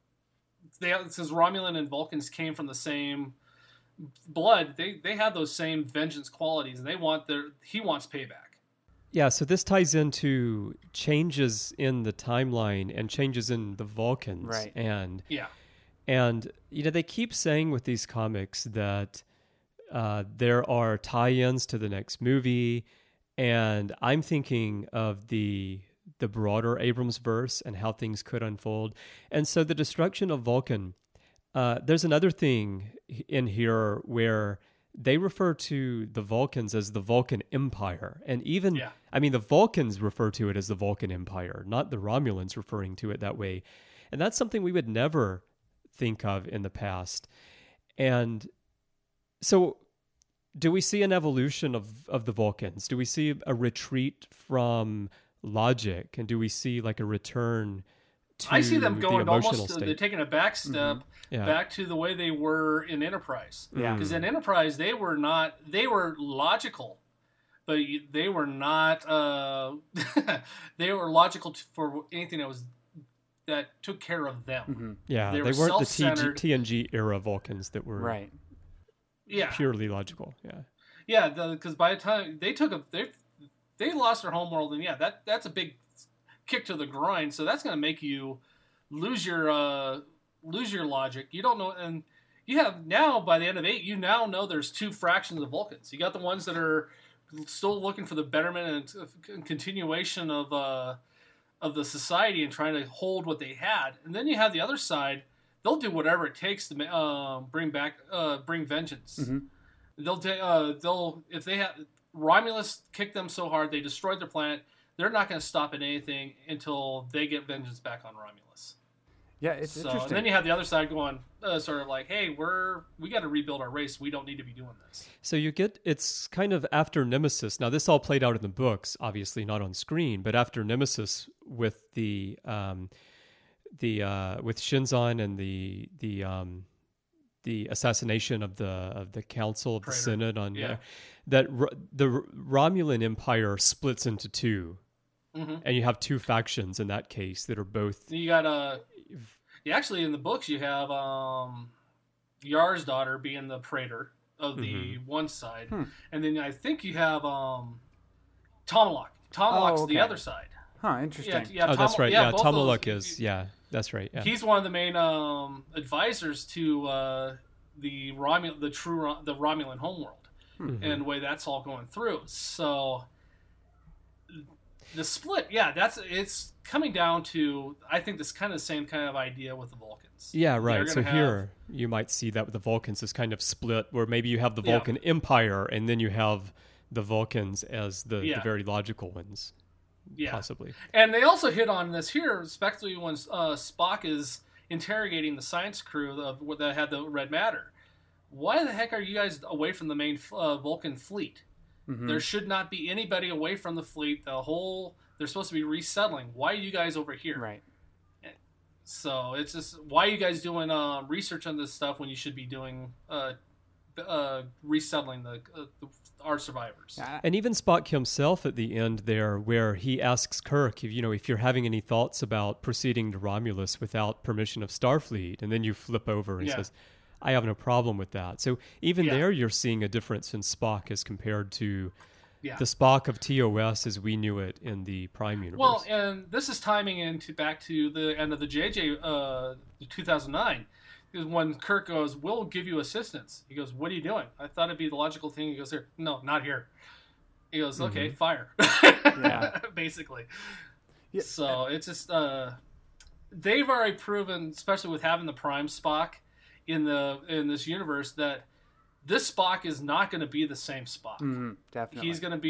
since Romulan and Vulcans came from the same blood, they have those same vengeance qualities, and he wants payback. Yeah, so this ties into changes in the timeline and changes in the Vulcans. Right. And Yeah. they keep saying with these comics that there are tie-ins to the next movie, and I'm thinking of the broader Abrams verse and how things could unfold. And so the destruction of Vulcan, there's another thing in here where they refer to the Vulcans as the Vulcan Empire. And even, the Vulcans refer to it as the Vulcan Empire, not the Romulans referring to it that way. And that's something we would never think of in the past. And so do we see an evolution of the Vulcans? Do we see a retreat from logic? And do we see like a return to I see them going the emotional almost, state? they're taking a back step back to the way they were in Enterprise. Yeah. Because in Enterprise, they were logical, but they were not, they were logical for anything that took care of them. Mm-hmm. Yeah, They they were weren't the self-centered. TNG era Vulcans that were Right. Yeah. purely logical. Yeah. Yeah, because by the time they lost their homeworld, and that's a big kick to the groin. So that's going to make you lose your logic. You don't know, and you have now by the end of 8, you now know there's 2 fractions of Vulcans. You got the ones that are still looking for the betterment and continuation of the society and trying to hold what they had, and then you have the other side. They'll do whatever it takes to bring vengeance. Mm-hmm. They'll if they have Romulus kicked them so hard they destroyed their planet. They're not going to stop at anything until they get vengeance back on Romulus. Yeah, it's And interesting. then you have the other side going sort of like, hey, we got to rebuild our race. We don't need to be doing this. So it's kind of after Nemesis. Now this all played out in the books, obviously not on screen, but after Nemesis with with Shinzon and the assassination of the Council of the Praetor. Synod on Yeah. the Romulan Empire splits into 2, and you have 2 factions in that case that are both. You got actually in the books you have Yar's daughter being the Praetor of the one side, and then I think you have Tomalak. Tomalak's the okay. other side. Huh, interesting. Oh, that's right. Yeah, both of those- Tomalak is. Yeah, that's right. Yeah. He's one of the main advisors to the Romulan homeworld, and the way that's all going through. So the split, it's coming down to, I think, this kind of the same kind of idea with the Vulcans. Yeah, They're right. So gonna here you might see that with the Vulcans is kind of split, where maybe you have the Vulcan Empire, and then you have the Vulcans as the very logical ones, possibly. And they also hit on this here, especially when Spock is interrogating the science crew that had the red matter. Why the heck are you guys away from the main Vulcan fleet? There should not be anybody away from the fleet. They're supposed to be resettling. Why are you guys over here? Right. So it's just, why are you guys doing research on this stuff when you should be doing resettling our survivors? And even Spock himself at the end there, where he asks Kirk, if you're having any thoughts about proceeding to Romulus without permission of Starfleet, and then you flip over and says, I have no problem with that. So even there, you're seeing a difference in Spock as compared to the Spock of TOS as we knew it in the Prime universe. Well, and this is timing back to the end of the JJ 2009. Because when Kirk goes, we'll give you assistance. He goes, what are you doing? I thought it'd be the logical thing. He goes, here, no, not here. He goes, okay, fire. Basically. Yeah. So it's just, they've already proven, especially with having the Prime Spock in this universe, that this Spock is not going to be the same Spock. Definitely. He's going to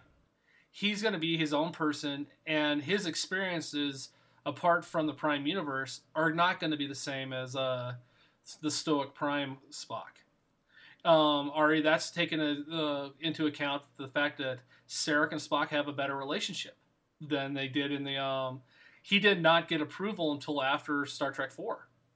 be his own person, and his experiences apart from the Prime universe are not going to be the same as the Stoic Prime Spock. Ari, that's taken into account the fact that Sarek and Spock have a better relationship than they did in the. He did not get approval until after Star Trek IV.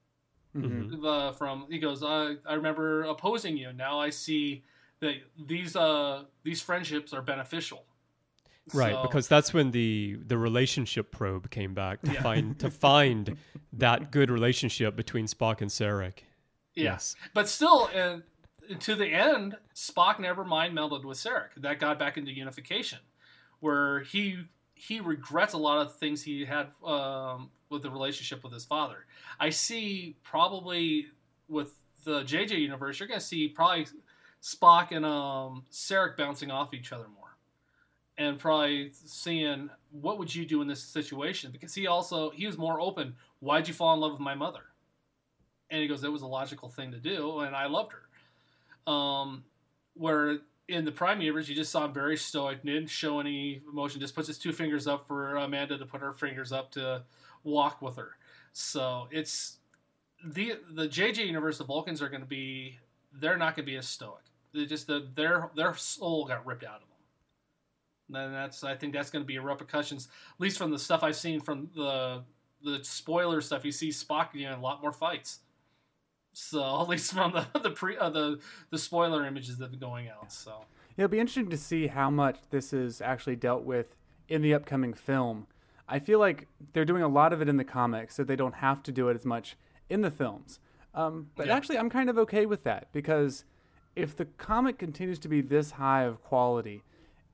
He goes, I remember opposing you. Now I see that these friendships are beneficial. Right, So- because that's when the relationship probe came back to find that good relationship between Spock and Sarek. Yeah. Yes. But still, to the end, Spock never mind melded with Sarek. That got back into unification, where he regrets a lot of things he had with the relationship with his father. I see probably with the JJ universe, you're going to see probably Spock and Sarek bouncing off each other more, and probably seeing what would you do in this situation, because he was more open. Why'd you fall in love with my mother? And he goes, that was a logical thing to do, and I loved her. Where in the Prime universe, you just saw him very stoic, didn't show any emotion, just puts his two fingers up for Amanda to put her fingers up to walk with her. So it's the JJ universe. The Vulcans are going to be, they're not going to be as stoic. They just their soul got ripped out of them. And I think that's going to be a repercussions, at least from the stuff I've seen from the spoiler stuff. You see Spock in a lot more fights. So at least from the spoiler images that are going out. So It'll be interesting to see how much this is actually dealt with in the upcoming film. I feel like they're doing a lot of it in the comics, so they don't have to do it as much in the films. But actually, I'm kind of okay with that, because if the comic continues to be this high of quality,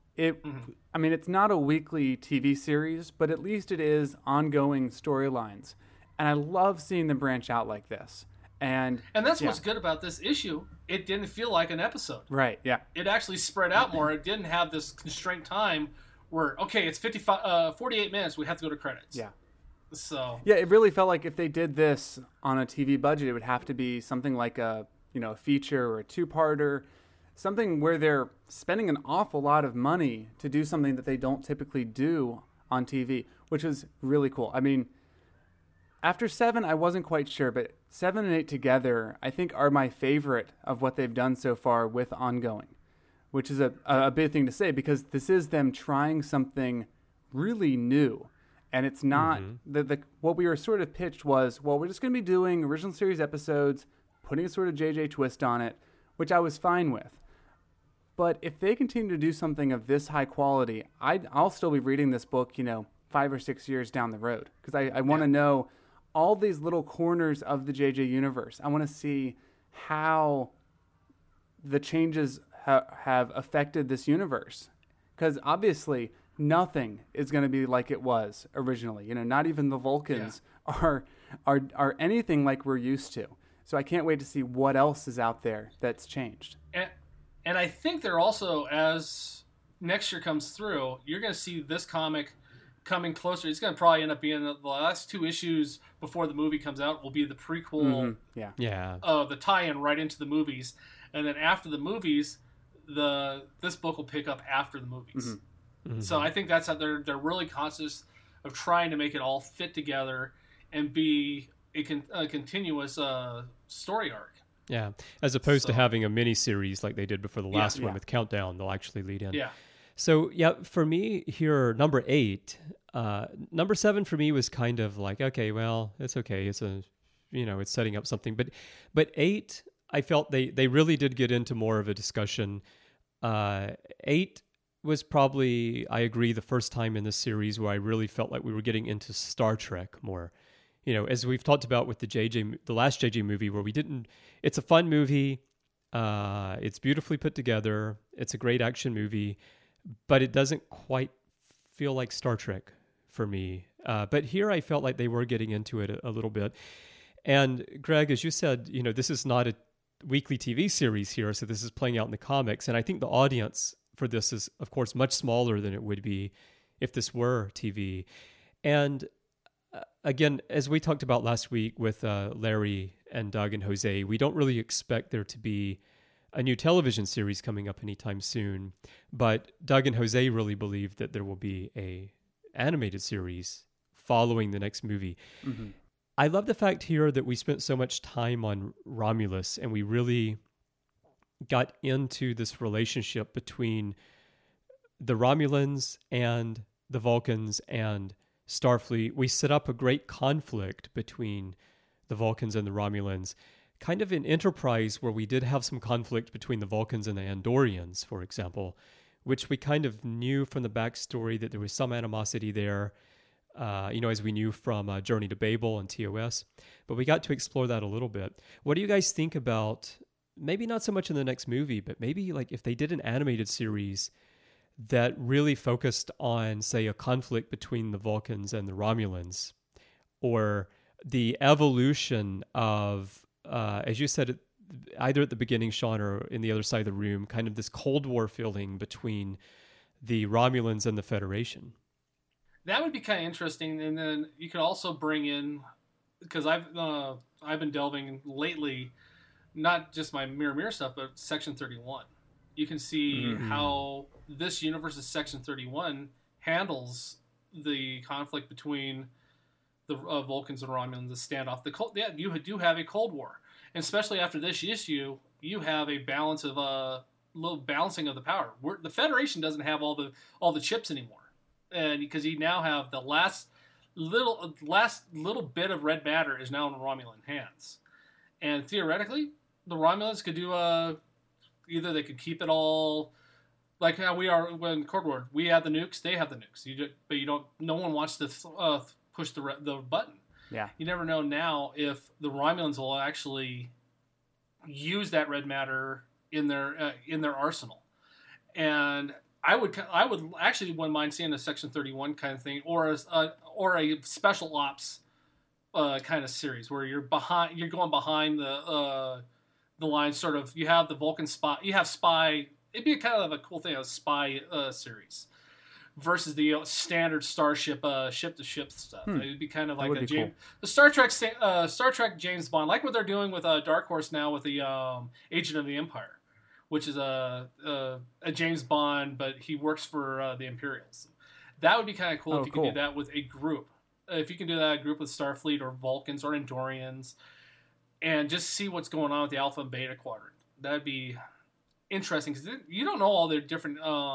I mean, it's not a weekly TV series, but at least it is ongoing storylines. And I love seeing them branch out like this. And that's what's good about this issue. It didn't feel like an episode. Right, yeah. It actually spread out more. It didn't have this constraint time where, okay, it's 48 minutes, we have to go to credits. Yeah. So yeah, it really felt like if they did this on a TV budget, it would have to be something like a feature or a two-parter, something where they're spending an awful lot of money to do something that they don't typically do on TV, which is really cool. I mean, after 7, I wasn't quite sure, but 7 and 8 together, I think, are my favorite of what they've done so far with ongoing, which is a big thing to say, because this is them trying something really new. And it's not what we were sort of pitched was, well, we're just going to be doing original series episodes, putting a sort of JJ twist on it, which I was fine with. But if they continue to do something of this high quality, I'll still be reading this book, 5 or 6 years down the road, because I want to know all these little corners of the JJ universe. I want to see how the changes have affected this universe, because obviously nothing is going to be like it was originally. Not even the Vulcans are anything like we're used to. So I can't wait to see what else is out there that's changed. And I think they're also, as next year comes through, you're going to see this comic coming closer. It's going to probably end up being the last 2 issues before the movie comes out will be the prequel, the tie-in right into the movies, and then after the movies, this book will pick up after the movies. So I think that's how they're really conscious of trying to make it all fit together and be a continuous story arc. Yeah, as opposed to having a mini series like they did before the last one with Countdown. They'll actually lead in. Yeah. So for me here, number 8, number 7 for me was kind of like, okay, well, it's okay. It's it's setting up something. But 8, I felt they really did get into more of a discussion. 8 was probably, I agree, the first time in this series where I really felt like we were getting into Star Trek more. As we've talked about with the last JJ movie, where it's a fun movie. It's beautifully put together. It's a great action movie, but it doesn't quite feel like Star Trek for me. But here I felt like they were getting into it a little bit. And Greg, as you said, this is not a weekly TV series here, so this is playing out in the comics. And I think the audience for this is, of course, much smaller than it would be if this were TV. And again, as we talked about last week with Larry and Doug and Jose, we don't really expect there to be a new television series coming up anytime soon. But Doug and Jose really believe that there will be a animated series following the next movie. I love the fact here that we spent so much time on Romulus, and we really got into this relationship between the Romulans and the Vulcans and Starfleet. We set up a great conflict between the Vulcans and the Romulans, kind of in Enterprise, where we did have some conflict between the Vulcans and the Andorians, for example. which we kind of knew from the backstory that there was some animosity there, as we knew from Journey to Babel and TOS. But we got to explore that a little bit. What do you guys think about, maybe not so much in the next movie, but maybe like if they did an animated series that really focused on, say, a conflict between the Vulcans and the Romulans, or the evolution of, as you said, either at the beginning, Sean, or in the other side of the room, kind of this Cold War feeling between the Romulans and the Federation. That would be kind of interesting. And then you could also bring in, because I've been delving lately, not just my Mirror stuff, but Section 31. You can see how this universe's Section 31 handles the conflict between the Vulcans and Romulans, the standoff. You do have a Cold War, and especially after this issue, you have a balance of little balancing of the power. The Federation doesn't have all the chips anymore, and because you now have the last little bit of red matter is now in Romulan hands, and theoretically, the Romulans could do either they could keep it all like how we are when Cold War. We have the nukes, they have the nukes. But you don't. No one wants to push the button. Yeah. You never know now if the Romulans will actually use that red matter in their arsenal. And I would actually wouldn't mind seeing a Section 31 kind of thing, or a special ops kind of series where you're going behind the line, sort of. You have the Vulcan spy. You have spy. It'd be kind of a cool thing, a spy series versus the standard starship ship to ship stuff. It'd be kind of like the Star Trek James Bond, like what they're doing with Dark Horse now with the Agent of the Empire, which is a James Bond, but he works for the Imperials. That would be kind of cool if you could do that with a group. If you can do that group with Starfleet or Vulcans or Andorians, and just see what's going on with the Alpha and Beta Quadrant. That'd be interesting because you don't know all the different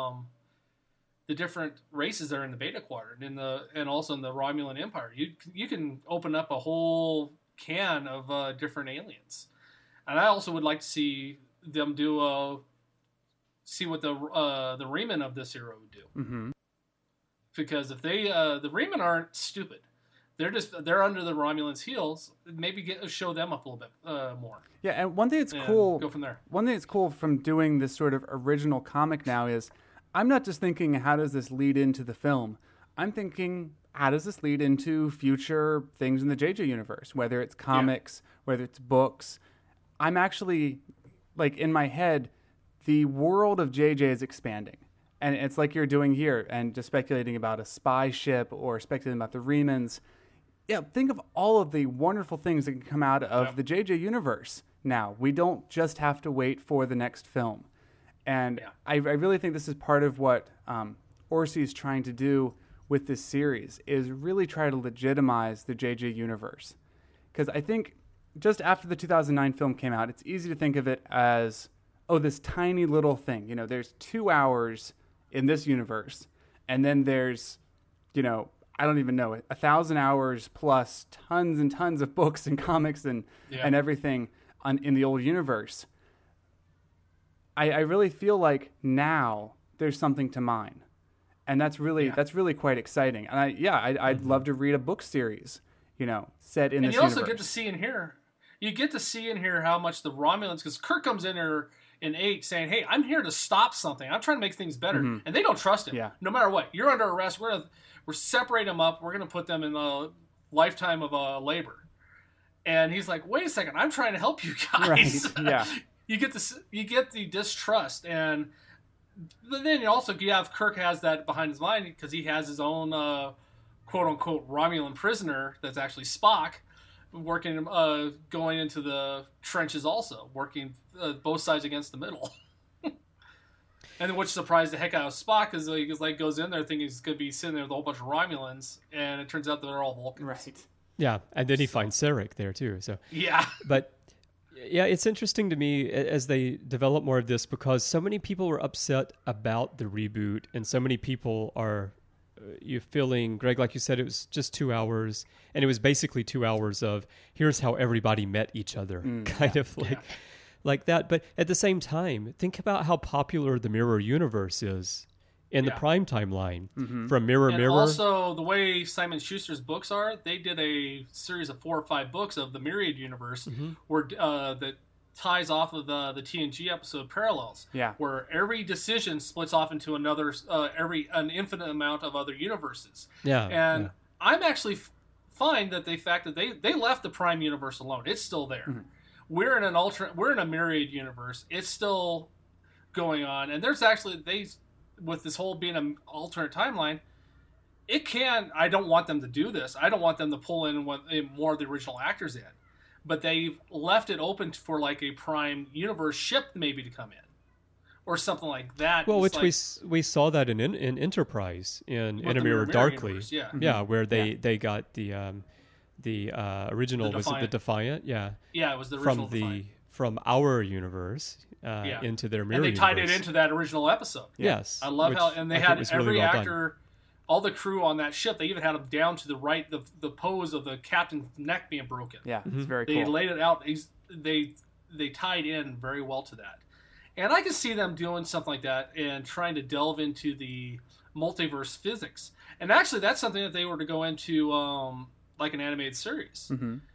races that are in the Beta Quadrant and also in the Romulan Empire. You can open up a whole can of different aliens, and I also would like to see them see what the Reman of this era would do. Mm-hmm. Because if they the Reman aren't stupid. They're under the Romulans' heels. Maybe show them up a little bit more. Yeah, and one thing that's cool. Go from there. One thing that's cool from doing this sort of original comic now is I'm not just thinking how does this lead into the film. I'm thinking how does this lead into future things in the JJ universe, whether it's comics, whether it's books. I'm actually like in my head, the world of JJ is expanding. And it's like you're doing here and just speculating about a spy ship or speculating about the Remans. Yeah, think of all of the wonderful things that can come out of the JJ universe now. We don't just have to wait for the next film. And I really think this is part of what Orci is trying to do with this series, is really try to legitimize the JJ universe. Because I think just after the 2009 film came out, it's easy to think of it as, this tiny little thing. You know, there's 2 hours in this universe, and then there's, I don't even know, 1,000 hours plus tons and tons of books and comics and everything in the old universe. I really feel like now there's something to mine, and that's really quite exciting. And I'd love to read a book series, set in this universe. And you also get to see and hear. You get to see and hear how much the Romulans, because Kirk comes in here in 8 saying, "Hey, I'm here to stop something. I'm trying to make things better," and they don't trust him. Yeah. No matter what, you're under arrest. We're separating them up. We're going to put them in a lifetime of labor. And he's like, "Wait a second, I'm trying to help you guys." Right. Yeah. You get the distrust, and then you have Kirk has that behind his mind because he has his own quote unquote Romulan prisoner that's actually Spock, working going into the trenches, also working both sides against the middle. And which surprised the heck out of Spock because he goes in there thinking he's going to be sitting there with a whole bunch of Romulans, and it turns out that they're all Vulcans. Right. Yeah, and then he finds Sarek there too. So yeah, but yeah, it's interesting to me as they develop more of this because so many people were upset about the reboot, and so many people are you feeling, Greg, like you said, it was just 2 hours, and it was basically 2 hours of here's how everybody met each other, kind of like. like that. But at the same time, think about how popular the Mirror Universe is in the Prime timeline. From Mirror And Mirror. also, the way Simon Schuster's books are, they did a series of 4 or 5 books of the Myriad Universe where that ties off of the TNG episode Parallels. Yeah. Where every decision splits off into another, an infinite amount of other universes. Yeah. And yeah. I'm actually fine that the fact that they left the Prime Universe alone. It's still there. We're in a Myriad Universe. It's still going on. And there's actually, with this whole being an alternate timeline, I don't want them to do this. I don't want them to pull in more of the original actors in. But they've left it open for like a Prime Universe ship maybe to come in. Or something like that. Well, It's which like, we saw that in Enterprise, in with a the Mirror Darkly. Universe, yeah. Yeah, where they got the original, The was it the Defiant? Yeah. Yeah, it was the original Defiant. From our universe into their Mirror And they tied universe. it into that original episode. Yes. I love how, and they had every really well done. actor, all the crew on that ship, they even had them down to the right, the pose of the captain's neck being broken. Yeah, it's very They cool. laid it out. They tied in very well to that. And I can see them doing something like that and trying to delve into the multiverse physics. And actually, that's something that they were to go into like an animated series.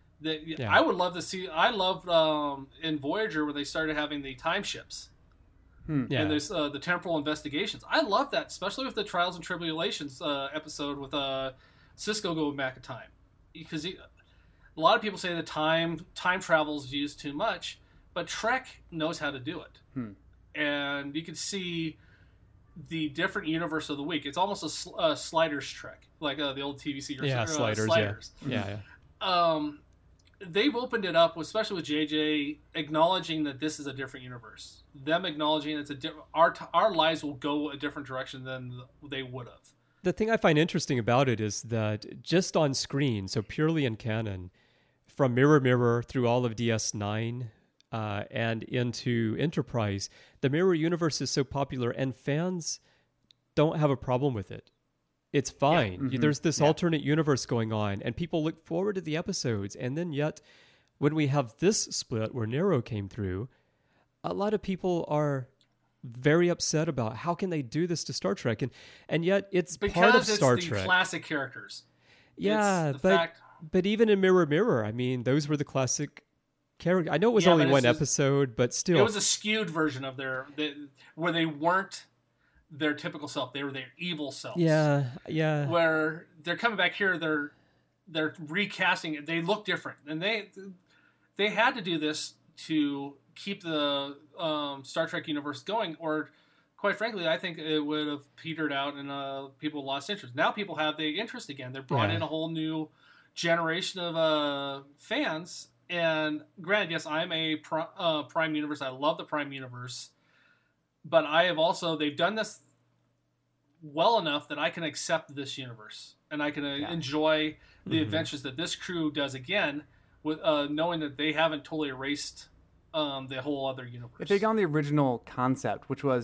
I would love to see. I loved in Voyager where they started having the time ships. Yeah. And there's the temporal investigations. I love that, especially with the Trials and Tribulations episode with Cisco going back in time. Because a lot of people say that time travel is used too much, but Trek knows how to do it. And you can see the different universe of the week. It's almost a Sliders Trek, like the old TV series. Sliders. Yeah. They've opened it up, especially with JJ, acknowledging that this is a different universe. Them acknowledging it's our lives will go a different direction than they would have. The thing I find interesting about it is that just on screen, so purely in canon, from Mirror Mirror through all of DS9 and into Enterprise, the Mirror Universe is so popular and fans don't have a problem with it. It's fine. There's this alternate universe going on, and people look forward to the episodes. And then yet, when we have this split where Nero came through, a lot of people are very upset about how can they do this to Star Trek, and yet it's part of Star it's the Trek. Classic characters. Yeah, It's the fact- but even in Mirror Mirror, I mean, those were the classic characters. I know it was only but one it's just- episode, but still, It was a skewed version of where they weren't their typical self; they were their evil selves. yeah. Where they're coming back here, they're recasting it. They look different, and they had to do this to keep the Star Trek universe going, or quite frankly, I think it would have petered out and people lost interest. Now people have the interest again. They're brought in a whole new generation of fans. And granted, yes, I'm a Prime Universe. I love the Prime Universe. But I have also, they've done this well enough that I can accept this universe. And I can enjoy the adventures that this crew does again, with knowing that they haven't totally erased the whole other universe. If they got on the original concept, which was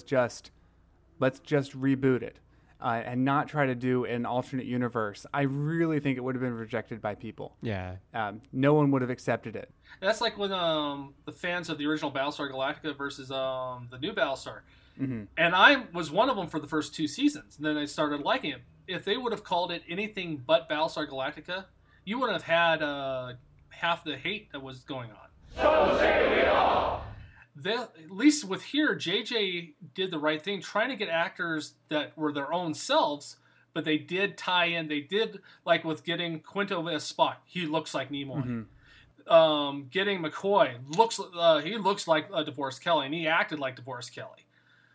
let's just reboot it and not try to do an alternate universe, I really think it would have been rejected by people. Yeah. No one would have accepted it. That's like when the fans of the original Battlestar Galactica versus the new Battlestar. And I was one of them for the first 2 seasons. And then I started liking it. If they would have called it anything but Battlestar Galactica, you wouldn't have had half the hate that was going on. So say we all. At least with here, JJ did the right thing, trying to get actors that were their own selves, but they did tie in. They did, like with getting Quinto as Spock, he looks like Nimoy. Getting McCoy, he looks like DeForest Kelley, and he acted like DeForest Kelley.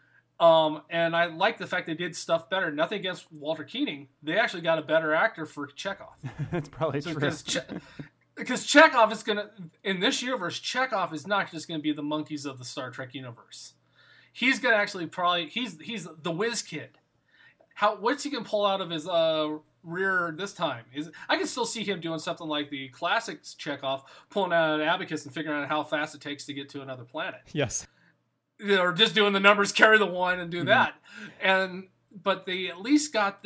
And I like the fact they did stuff better. Nothing against Walter Keating. They actually got a better actor for Chekhov. That's probably true. Because Chekhov is in this universe, Chekhov is not just gonna be the monkeys of the Star Trek universe. He's gonna actually he's the whiz kid. What's he gonna pull out of his rear this time? I can still see him doing something like the classic Chekhov, pulling out an abacus and figuring out how fast it takes to get to another planet. Yes. Or just doing the numbers, carry the one, and do that. But they at least got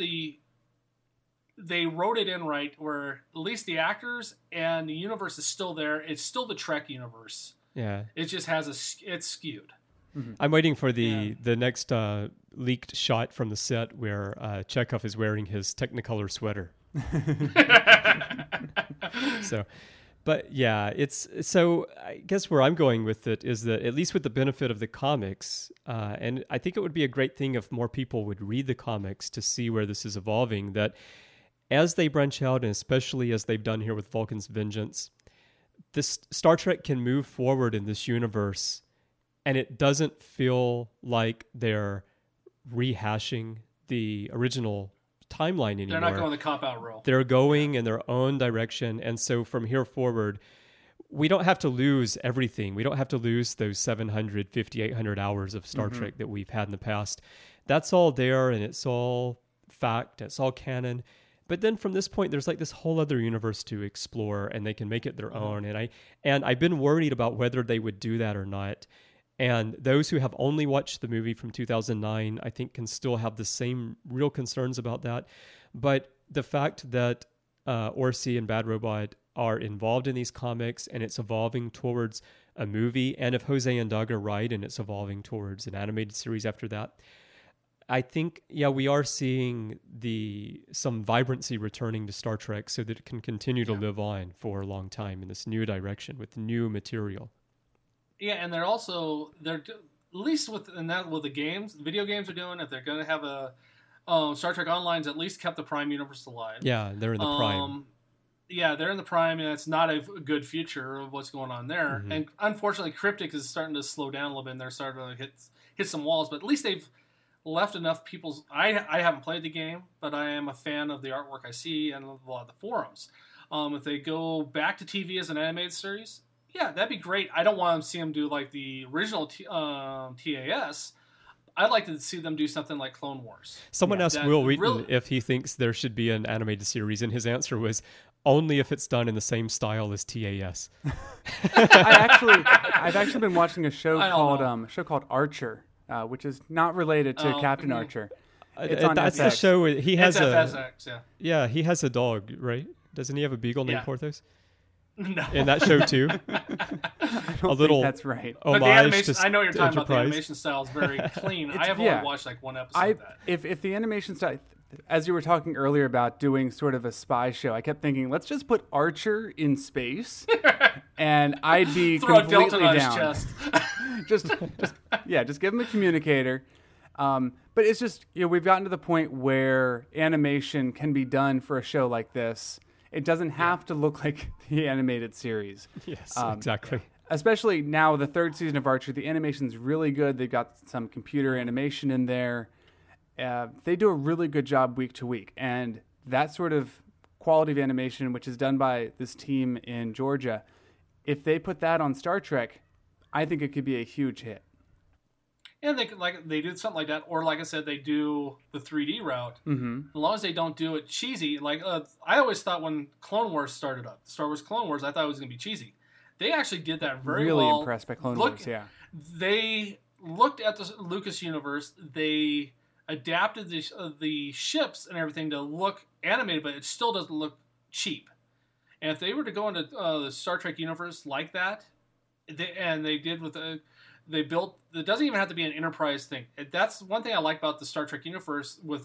they wrote it in right, where at least the actors and the universe is still there. It's still the Trek universe. Yeah. It just has it's skewed. I'm waiting for the next leaked shot from the set where Chekhov is wearing his Technicolor sweater. But yeah, so I guess where I'm going with it is that at least with the benefit of the comics, and I think it would be a great thing if more people would read the comics to see where this is evolving, that as they branch out, and especially as they've done here with Vulcan's Vengeance, this Star Trek can move forward in this universe, and it doesn't feel like they're rehashing the original timeline anymore. They're not going the cop-out role. They're going in their own direction. And so from here forward, we don't have to lose everything. We don't have to lose those 750, 800 hours of Star Trek that we've had in the past. That's all there, and it's all fact. It's all canon. But then from this point, there's like this whole other universe to explore, and they can make it their own. And I've been worried about whether they would do that or not. And those who have only watched the movie from 2009, I think, can still have the same real concerns about that. But the fact that Orci and Bad Robot are involved in these comics, and it's evolving towards a movie, and if Jose and Doug are right, and it's evolving towards an animated series after that, I think, we are seeing some vibrancy returning to Star Trek so that it can continue to live on for a long time in this new direction with new material. Yeah, and they're at least with the games, video games are doing it. They're going to have a Star Trek Online's at least kept the Prime universe alive. Yeah, they're in the Prime. Yeah, they're in the Prime, and it's not a good future of what's going on there. Mm-hmm. And unfortunately, Cryptic is starting to slow down a little bit, and they're starting to hit some walls. But at least they've left enough people's... I haven't played the game, but I am a fan of the artwork I see and a lot of the forums. If they go back to TV as an animated series... Yeah, that'd be great. I don't want to see them do like the original TAS. I'd like to see them do something like Clone Wars. Someone asked Will Wheaton if he thinks there should be an animated series, and his answer was only if it's done in the same style as TAS. I've actually been watching a show called Archer, which is not related to Captain Archer. It's on that's FX. the show. He has FSX, yeah, he has a dog, right? Doesn't he have a beagle named Porthos? No. In that show too. I don't think that's right. But the animation, I know what you're talking about. The Enterprise. animation style is very clean. I have only watched like one episode of that. If the animation style, as you were talking earlier about doing sort of a spy show, I kept thinking, let's just put Archer in space, and I'd be Throw completely a Delta down. on his chest. just give him a communicator. But it's just, we've gotten to the point where animation can be done for a show like this. It doesn't have to look like the animated series. Yes, exactly. Especially now, the third season of Archer, the animation's really good. They've got some computer animation in there. They do a really good job week to week. And that sort of quality of animation, which is done by this team in Georgia, if they put that on Star Trek, I think it could be a huge hit. And they did something like that, or like I said, they do the 3D route. Mm-hmm. As long as they don't do it cheesy, I always thought when Clone Wars started up, Star Wars Clone Wars, I thought it was going to be cheesy. They actually did that very well. Really impressed by Clone Wars, yeah. They looked at the Lucas universe. They adapted the ships and everything to look animated, but it still doesn't look cheap. And if they were to go into the Star Trek universe like that, they did with the... They built. It doesn't even have to be an Enterprise thing. That's one thing I like about the Star Trek universe with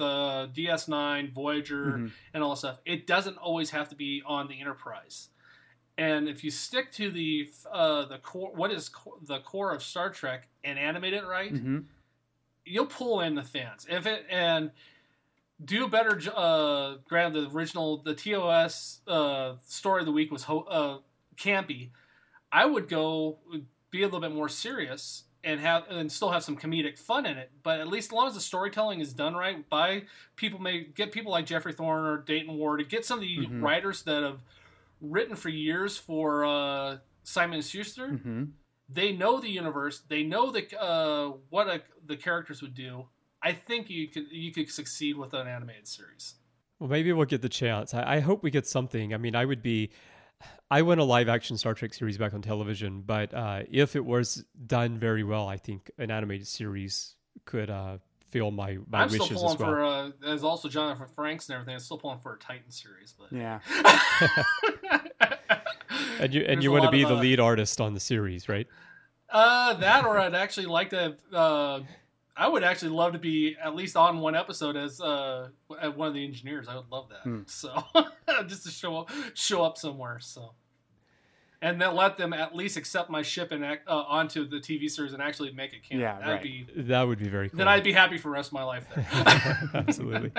DS9, Voyager, and all that stuff. It doesn't always have to be on the Enterprise. And if you stick to the core, what is the core of Star Trek, and animate it right, you'll pull in the fans. And do a better. Granted, the TOS story of the week was campy. I would go. Be a little bit more serious and still have some comedic fun in it, but at least as long as the storytelling is done right by people, get people like Jeffrey Thorne or Dayton Ward, to get some of the writers that have written for years for Simon & Schuster. They know the universe, they know what the characters would do. I think you could succeed with an animated series. Well, maybe we'll get the chance. I hope we get something. I mean, I want a live-action Star Trek series back on television, but if it was done very well, I think an animated series could fill my wishes as well. I'm still pulling for, as also Jonathan Frakes and everything, I'm still pulling for a Titan series. But yeah. And you There's a want to lot be of, the lead artist on the series, right? That, or I'd actually like to. I would actually love to be at least on one episode as one of the engineers. I would love that. So just to show up somewhere. So, and then let them at least accept my ship and onto the TV series and actually make it canon. Yeah, That would be very cool. Then I'd be happy for the rest of my life there. Absolutely.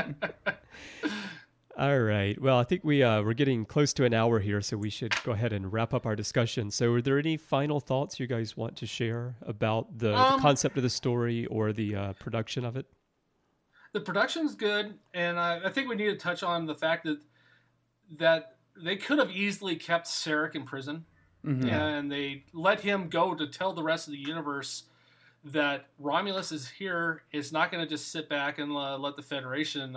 All right. Well, I think we're getting close to an hour here, so we should go ahead and wrap up our discussion. So are there any final thoughts you guys want to share about the concept of the story or the production of it? The production's good, and I think we need to touch on the fact that they could have easily kept Sarek in prison, and they let him go to tell the rest of the universe that Romulus is here. It's not going to just sit back and let the Federation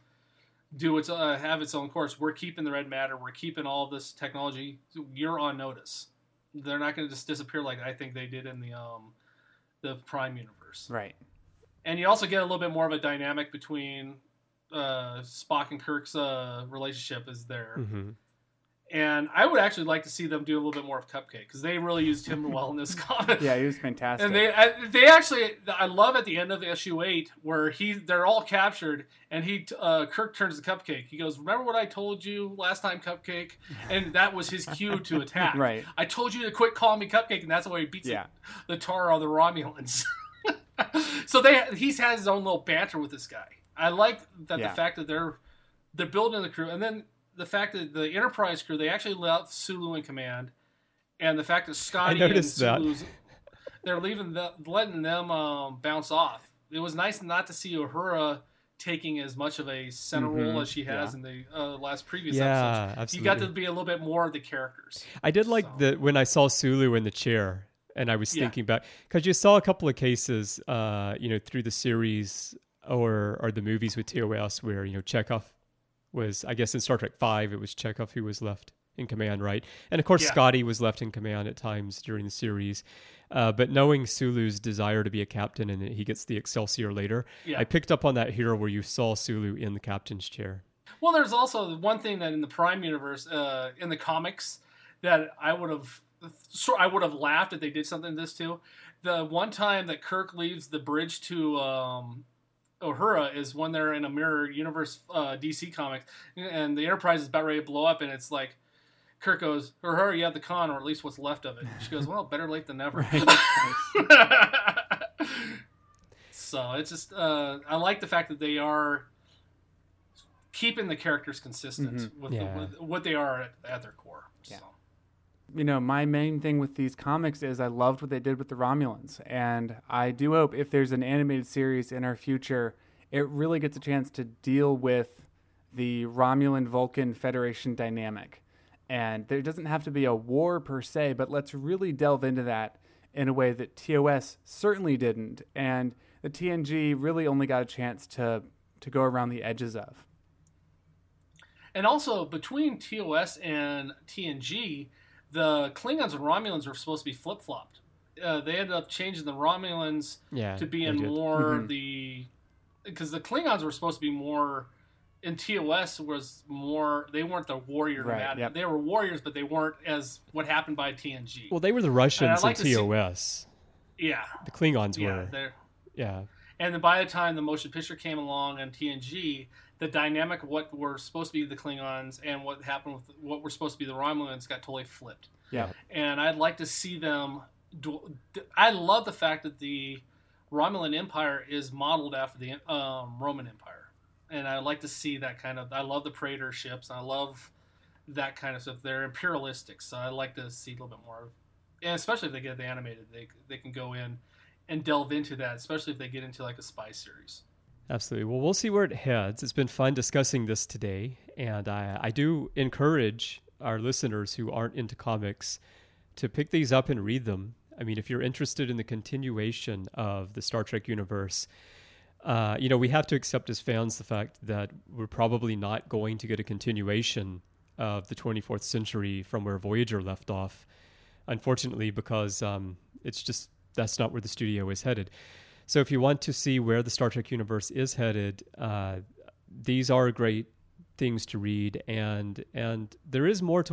have its own course. We're keeping the red matter. We're keeping all this technology. You're on notice. They're not going to just disappear like I think they did in the Prime universe. Right. And you also get a little bit more of a dynamic between Spock and Kirk's relationship is there. Mm-hmm. And I would actually like to see them do a little bit more of Cupcake because they really used him well in this comic. Yeah, he was fantastic. And they actually, I love at the end of issue 8 where they're all captured and Kirk turns to Cupcake. He goes, "Remember what I told you last time, Cupcake?" And that was his cue to attack. Right. I told you to quit calling me Cupcake, and that's why he beats the Tara of the Romulans. So he's had his own little banter with this guy. I like that the fact that they're building the crew, and then the fact that the Enterprise crew, they actually left Sulu in command, and the fact that Scotty and Sulu's, they're letting them bounce off. It was nice not to see Uhura taking as much of a center role as she has in the last previous episodes. Absolutely. You got to be a little bit more of the characters. I did like when I saw Sulu in the chair, and I was thinking back, because you saw a couple of cases, through the series or the movies with TOS where, Chekhov was, I guess in Star Trek V, it was Chekhov who was left in command, right? And of course, Scotty was left in command at times during the series. But knowing Sulu's desire to be a captain and that he gets the Excelsior later, I picked up on that here where you saw Sulu in the captain's chair. Well, there's also one thing that in the Prime universe, in the comics, that I would have laughed if they did something to this too. The one time that Kirk leaves the bridge to Uhura is when they're in a Mirror Universe DC comics, and the Enterprise is about ready to blow up, and it's like Kirk goes, "Uhura, you have the con, or at least what's left of it." She goes, "Well, better late than never." So it's just I like the fact that they are keeping the characters consistent with what they are at their core. Yeah. So. My main thing with these comics is I loved what they did with the Romulans, and I do hope if there's an animated series in our future, it really gets a chance to deal with the Romulan-Vulcan Federation dynamic. And there doesn't have to be a war per se, but let's really delve into that in a way that TOS certainly didn't, and the TNG really only got a chance to go around the edges of. And also, between TOS and TNG, the Klingons and Romulans were supposed to be flip-flopped. They ended up changing the Romulans to being more because the Klingons were supposed to be more, in TOS was more, they weren't the warrior. They were warriors, but they weren't as what happened by TNG. Well, they were the Russians in TOS. The Klingons were. And then by the time the motion picture came along on TNG, the dynamic of what were supposed to be the Klingons and what happened with what were supposed to be the Romulans got totally flipped. Yeah. And I'd like to see them I love the fact that the Romulan Empire is modeled after the Roman Empire. And I like to see that kind of, I love the Praetor ships. I love that kind of stuff. They're imperialistic, so I like to see a little bit more. And especially if they get the animated, they can go in and delve into that, especially if they get into like a spy series. Absolutely. Well, we'll see where it heads. It's been fun discussing this today, and I do encourage our listeners who aren't into comics to pick these up and read them. I mean, if you're interested in the continuation of the Star Trek universe, we have to accept as fans the fact that we're probably not going to get a continuation of the 24th century from where Voyager left off, unfortunately, because it's just, that's not where the studio is headed. So if you want to see where the Star Trek universe is headed, these are great things to read, and there is more to what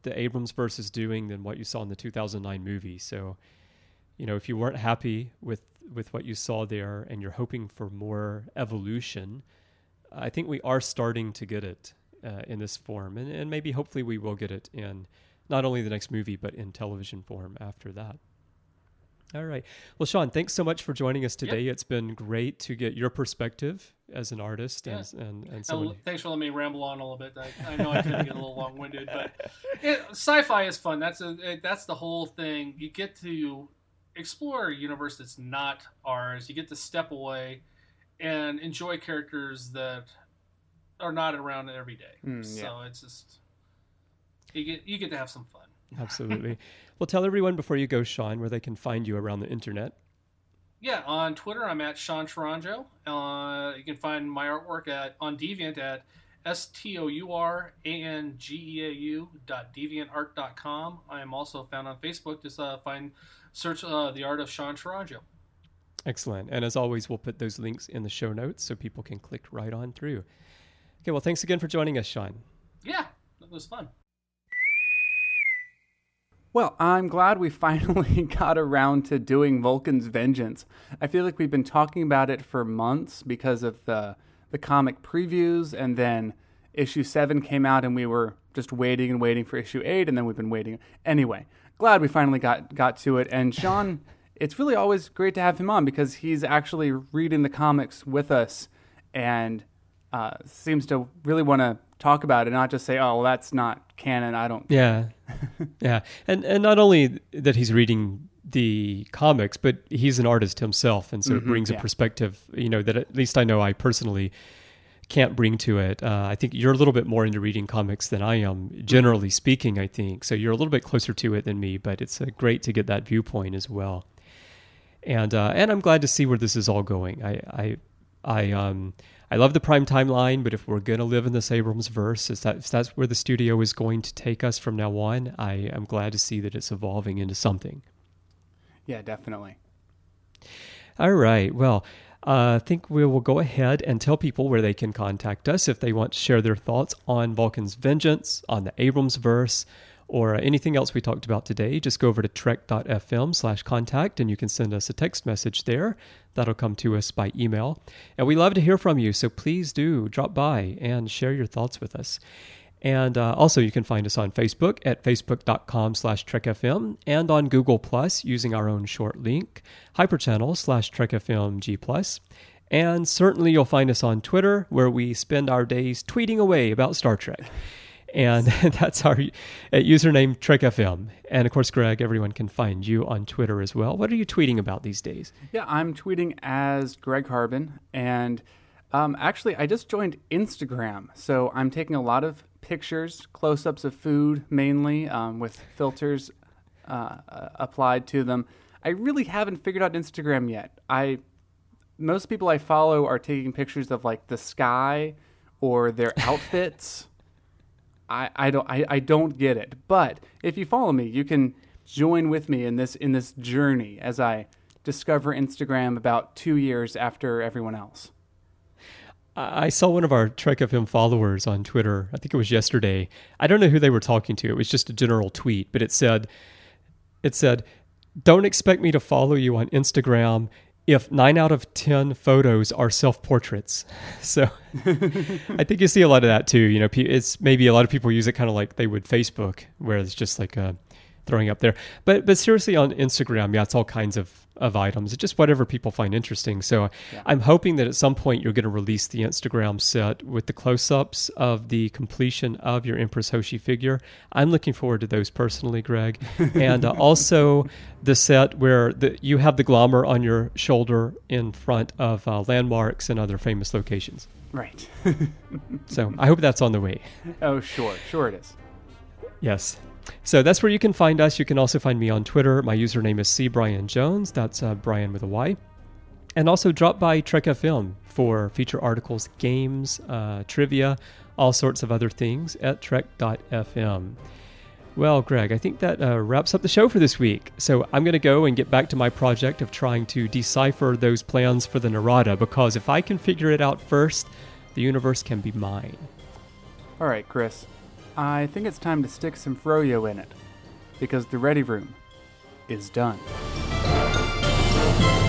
the Abrams verse is doing than what you saw in the 2009 movie. So, if you weren't happy with what you saw there and you're hoping for more evolution, I think we are starting to get it in this form. And maybe hopefully we will get it in not only the next movie, but in television form after that. All right. Well, Sean, thanks so much for joining us today. Yep. It's been great to get your perspective as an artist. Yeah. And someone... Thanks for letting me ramble on a little bit. I know I tend to get a little long-winded, but sci-fi is fun. That's the whole thing. You get to explore a universe that's not ours. You get to step away and enjoy characters that are not around every day. So it's just you get to have some fun. Absolutely. Well, tell everyone before you go, Sean, where they can find you around the internet. Yeah, on Twitter, I'm at Sean Tarango. You can find my artwork on Deviant at STOURANGEAU.deviantart.com. I am also found on Facebook. Just search The Art of Sean Tarango. Excellent. And as always, we'll put those links in the show notes so people can click right on through. Okay, well, thanks again for joining us, Sean. Yeah, it was fun. Well, I'm glad we finally got around to doing Vulcan's Vengeance. I feel like we've been talking about it for months because of the comic previews, and then issue 7 came out and we were just waiting for issue 8, and then we've been waiting. Anyway, glad we finally got to it. And Sean, it's really always great to have him on because he's actually reading the comics with us and seems to really want to talk about it, not just say, oh, well, that's not canon, I don't care. Yeah. And not only that he's reading the comics, but he's an artist himself, and so it brings a perspective, that at least I know I personally can't bring to it. I think you're a little bit more into reading comics than I am, generally speaking, I think. So you're a little bit closer to it than me, but it's great to get that viewpoint as well. And I'm glad to see where this is all going. I love the Prime timeline, but if we're going to live in this Abrams verse, if that's where the studio is going to take us from now on, I am glad to see that it's evolving into something. Yeah, definitely. All right. Well, I think we will go ahead and tell people where they can contact us if they want to share their thoughts on Vulcan's Vengeance, on the Abrams verse, or anything else we talked about today. Just go over to trek.fm/contact and you can send us a text message there. That'll come to us by email. And we love to hear from you, so please do drop by and share your thoughts with us. And also you can find us on Facebook at facebook.com/trekfm and on Google Plus using our own short link, hyperchannel/trekfmg+. And certainly you'll find us on Twitter, where we spend our days tweeting away about Star Trek. And that's our username, TrekFM. And of course, Greg, everyone can find you on Twitter as well. What are you tweeting about these days? Yeah, I'm tweeting as Greg Harbin. And actually, I just joined Instagram. So I'm taking a lot of pictures, close-ups of food mainly, with filters applied to them. I really haven't figured out Instagram yet. Most people I follow are taking pictures of like the sky or their outfits. I don't get it. But if you follow me, you can join with me in this journey as I discover Instagram about 2 years after everyone else. I saw one of our Trek FM followers on Twitter, I think it was yesterday. I don't know who they were talking to. It was just a general tweet, but it said, don't expect me to follow you on Instagram if 9 out of 10 photos are self-portraits. So I think you see a lot of that too. It's maybe a lot of people use it kind of like they would Facebook, where it's just like throwing up there. But seriously, on Instagram, it's all kinds of items. It's just whatever people find interesting. So I'm hoping that at some point you're going to release the Instagram set with the close-ups of the completion of your Empress Hoshi figure. I'm looking forward to those personally, Greg. And also the set where you have the glamour on your shoulder in front of landmarks and other famous locations. Right. So I hope that's on the way. Oh, sure. Sure it is. Yes. So that's where you can find us. You can also find me on Twitter. My username is CBrianJones. That's Brian with a Y. And also drop by Trek FM for feature articles, games, trivia, all sorts of other things at trek.fm. Well, Greg, I think that wraps up the show for this week. So I'm going to go and get back to my project of trying to decipher those plans for the Narada, because if I can figure it out first, the universe can be mine. All right, Chris. I think it's time to stick some froyo in it, because the Ready Room is done.